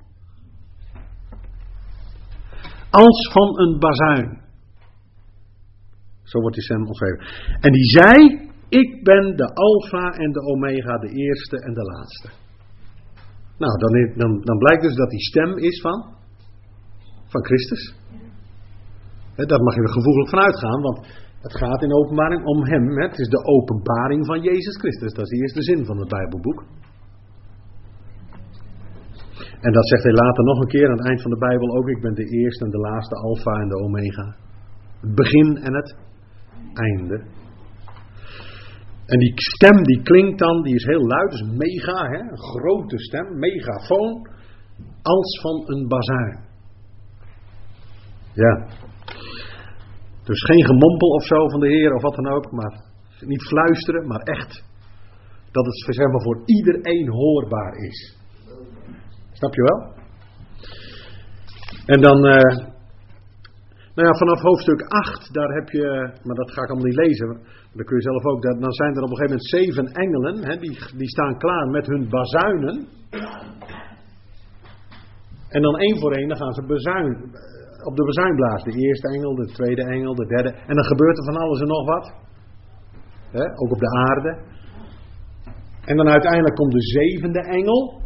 Als van een bazuin. Zo wordt die stem omschreven. En die zei, ik ben de alfa en de omega, de eerste en de laatste. Nou, dan blijkt dus dat die stem is van Christus. Daar mag je er gevoelig van uitgaan, want het gaat in openbaring om hem. Het is de openbaring van Jezus Christus. Dat is de eerste zin van het Bijbelboek. En dat zegt hij later nog een keer aan het eind van de Bijbel ook. Ik ben de eerste en de laatste, alfa en de omega. Het begin en het einde. En die stem die klinkt dan, die is heel luid, dus mega, hè? Een grote stem, megafoon, als van een bazuin. Ja. Dus geen gemompel of zo van de Heer of wat dan ook, maar niet fluisteren, maar echt dat het zeg maar voor iedereen hoorbaar is. Snap je wel? En dan, vanaf hoofdstuk 8, daar heb je, maar dat ga ik allemaal niet lezen, dat kun je zelf ook, dan zijn er op een gegeven moment 7 engelen, hè, die staan klaar met hun bazuinen. En dan 1 voor 1, dan gaan ze op de bazuin blazen. De eerste engel, de tweede engel, de derde. En dan gebeurt er van alles en nog wat. Hè, ook op de aarde. En dan uiteindelijk komt de 7e engel.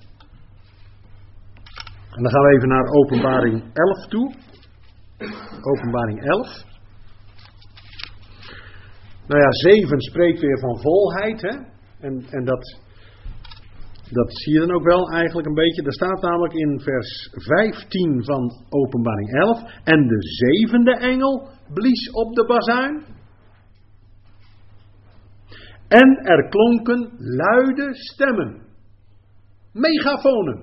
En dan gaan we even naar Openbaring 11 toe. Openbaring 11. Nou ja, 7 spreekt weer van volheid. Hè? En dat zie je dan ook wel eigenlijk een beetje. Er staat namelijk in vers 15 van Openbaring 11. En de 7e engel blies op de bazuin. En er klonken luide stemmen. Megafonen.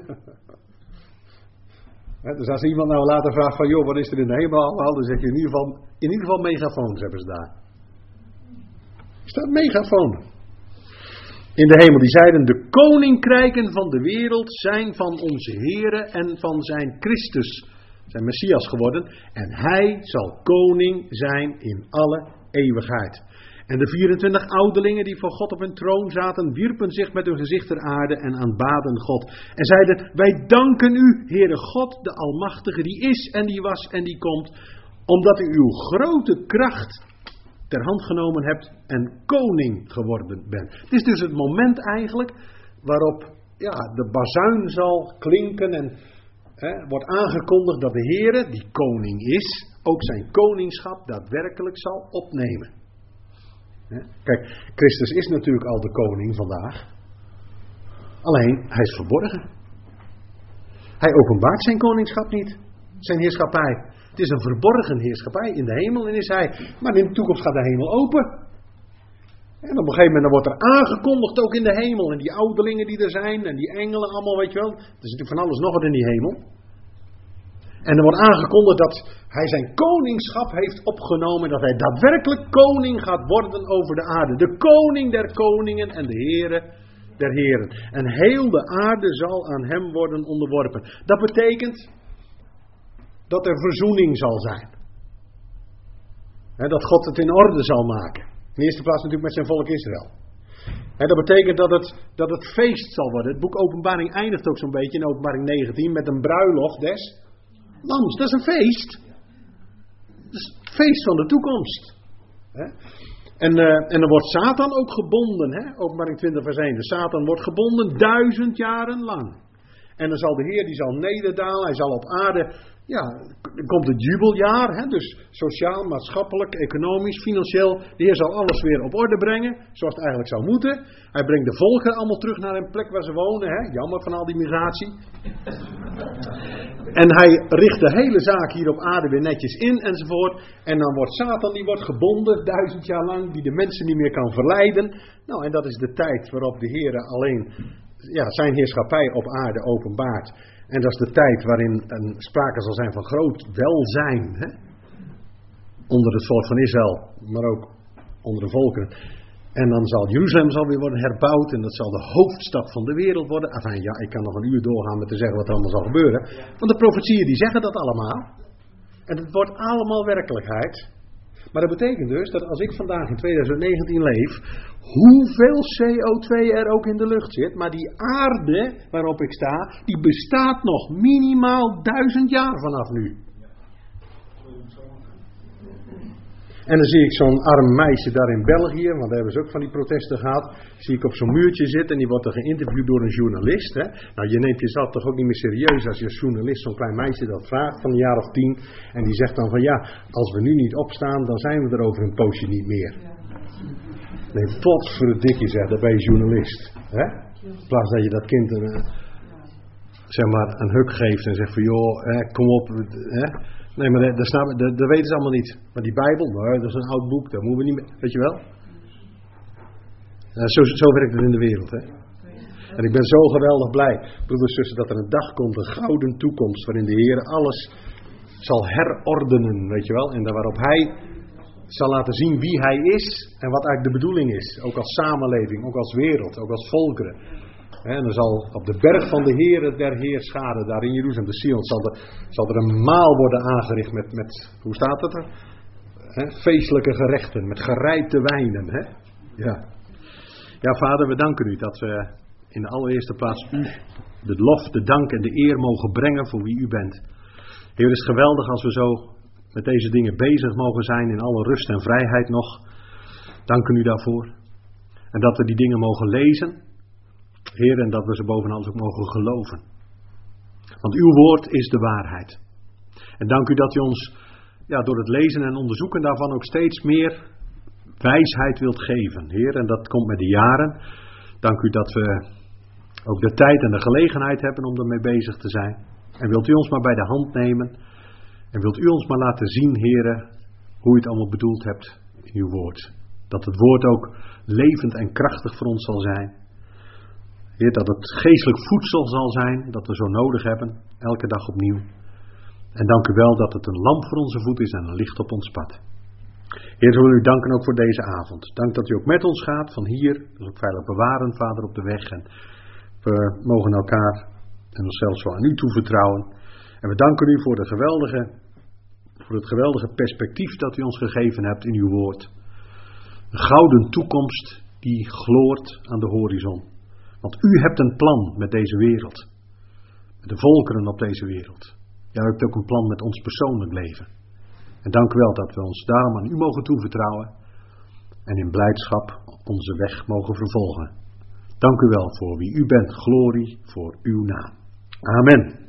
Dus als iemand nou later vraagt van, joh, wat is er in de hemel allemaal? Dan zeg je in ieder geval megafoons hebben ze daar. Er staat megafoon. In de hemel, die zeiden, de koninkrijken van de wereld zijn van onze Here en van zijn Christus, zijn Messias geworden. En hij zal koning zijn in alle eeuwigheid. En de 24 ouderlingen die voor God op hun troon zaten, wierpen zich met hun gezicht ter aarde en aanbaden God. En zeiden, wij danken u, Heere God, de Almachtige, die is en die was en die komt, omdat u uw grote kracht ter hand genomen hebt en koning geworden bent. Het is dus het moment eigenlijk waarop de bazuin zal klinken en wordt aangekondigd dat de Heere, die koning is, ook zijn koningschap daadwerkelijk zal opnemen. Kijk, Christus is natuurlijk al de koning vandaag. Alleen, hij is verborgen. Hij openbaart zijn koningschap niet. Zijn heerschappij. Het is een verborgen heerschappij. In de hemel is hij. Maar in de toekomst gaat de hemel open. En op een gegeven moment wordt er aangekondigd ook in de hemel. En die ouderlingen die er zijn. En die engelen allemaal, weet je wel. Er is natuurlijk van alles nog wat in die hemel. En er wordt aangekondigd dat hij zijn koningschap heeft opgenomen. Dat hij daadwerkelijk koning gaat worden over de aarde. De koning der koningen en de Heere der heren. En heel de aarde zal aan hem worden onderworpen. Dat betekent dat er verzoening zal zijn. Dat God het in orde zal maken. In de eerste plaats natuurlijk met zijn volk Israël. Dat betekent dat het feest zal worden. Het boek Openbaring eindigt ook zo'n beetje in Openbaring 19 met een bruiloft des lams. Dat is een feest. Dat is het feest van de toekomst. En dan wordt Satan ook gebonden. Openbaring 20 vers 1. De Satan wordt gebonden 1000 jaren lang. En dan zal de Heer, die zal nederdalen. Hij zal op aarde, er komt het jubeljaar. Dus sociaal, maatschappelijk, economisch, financieel. De Heer zal alles weer op orde brengen. Zoals het eigenlijk zou moeten. Hij brengt de volken allemaal terug naar een plek waar ze wonen. Jammer van al die migratie. En hij richt de hele zaak hier op aarde weer netjes in enzovoort. En dan wordt Satan, die wordt gebonden 1000 jaar lang. Die de mensen niet meer kan verleiden. Nou, en dat is de tijd waarop de Heer alleen zijn heerschappij op aarde openbaart. En dat is de tijd waarin sprake zal zijn van groot welzijn. Onder het volk van Israël, maar ook onder de volkeren. En dan zal Jeruzalem weer worden herbouwd. En dat zal de hoofdstad van de wereld worden. Enfin, ik kan nog een uur doorgaan met te zeggen wat er allemaal zal gebeuren. Want de profetieën die zeggen dat allemaal. En het wordt allemaal werkelijkheid. Maar dat betekent dus dat als ik vandaag in 2019 leef, hoeveel CO2 er ook in de lucht zit, maar die aarde waarop ik sta, die bestaat nog minimaal 1000 jaar vanaf nu. En dan zie ik zo'n arm meisje daar in België, want daar hebben ze ook van die protesten gehad. Zie ik op zo'n muurtje zitten en die wordt dan geïnterviewd door een journalist. Nou, je neemt jezelf toch ook niet meer serieus als je als journalist zo'n klein meisje dat vraagt van een jaar of 10. En die zegt dan van als we nu niet opstaan, dan zijn we er over een poosje niet meer. Nee, potverdikkie zegt, daar ben je journalist. In plaats dat je dat kind een huk geeft en zegt van kom op. Nee, maar dat weten ze allemaal niet. Maar die Bijbel, dat is een oud boek, daar moeten we niet mee. Weet je wel? Zo werkt het in de wereld. En ik ben zo geweldig blij, broeders en zussen, dat er een dag komt, een gouden toekomst, waarin de Heer alles zal herordenen, weet je wel. En waarop Hij zal laten zien wie Hij is en wat eigenlijk de bedoeling is. Ook als samenleving, ook als wereld, ook als volkeren. En dan zal op de berg van de Heere der Heerscharen, daar in Jeruzalem, de Sion, zal er een maal worden aangericht met hoe staat het er? Feestelijke gerechten, met gerijpte wijnen. Ja, Vader, we danken u dat we in de allereerste plaats u de lof, de dank en de eer mogen brengen voor wie u bent. Heer, het is geweldig als we zo met deze dingen bezig mogen zijn in alle rust en vrijheid nog. Danken u daarvoor. En dat we die dingen mogen lezen. Heer, en dat we ze bovenal ook mogen geloven. Want uw woord is de waarheid. En dank u dat u ons door het lezen en onderzoeken daarvan ook steeds meer wijsheid wilt geven. Heer, en dat komt met de jaren. Dank u dat we ook de tijd en de gelegenheid hebben om ermee bezig te zijn. En wilt u ons maar bij de hand nemen. En wilt u ons maar laten zien, Heer, hoe u het allemaal bedoeld hebt in uw woord. Dat het woord ook levend en krachtig voor ons zal zijn. Heer, dat het geestelijk voedsel zal zijn, dat we zo nodig hebben, elke dag opnieuw. En dank u wel dat het een lamp voor onze voet is en een licht op ons pad. Heer, we willen u danken ook voor deze avond. Dank dat u ook met ons gaat, van hier, dus ook veilig bewaren, Vader, op de weg. En we mogen elkaar en onszelf zo aan u toevertrouwen. En we danken u voor het geweldige perspectief dat u ons gegeven hebt in uw woord. Een gouden toekomst die gloort aan de horizon. Want u hebt een plan met deze wereld. Met de volkeren op deze wereld. Ja, u hebt ook een plan met ons persoonlijk leven. En dank u wel dat we ons daarom aan u mogen toevertrouwen. En in blijdschap onze weg mogen vervolgen. Dank u wel voor wie u bent. Glorie voor uw naam. Amen.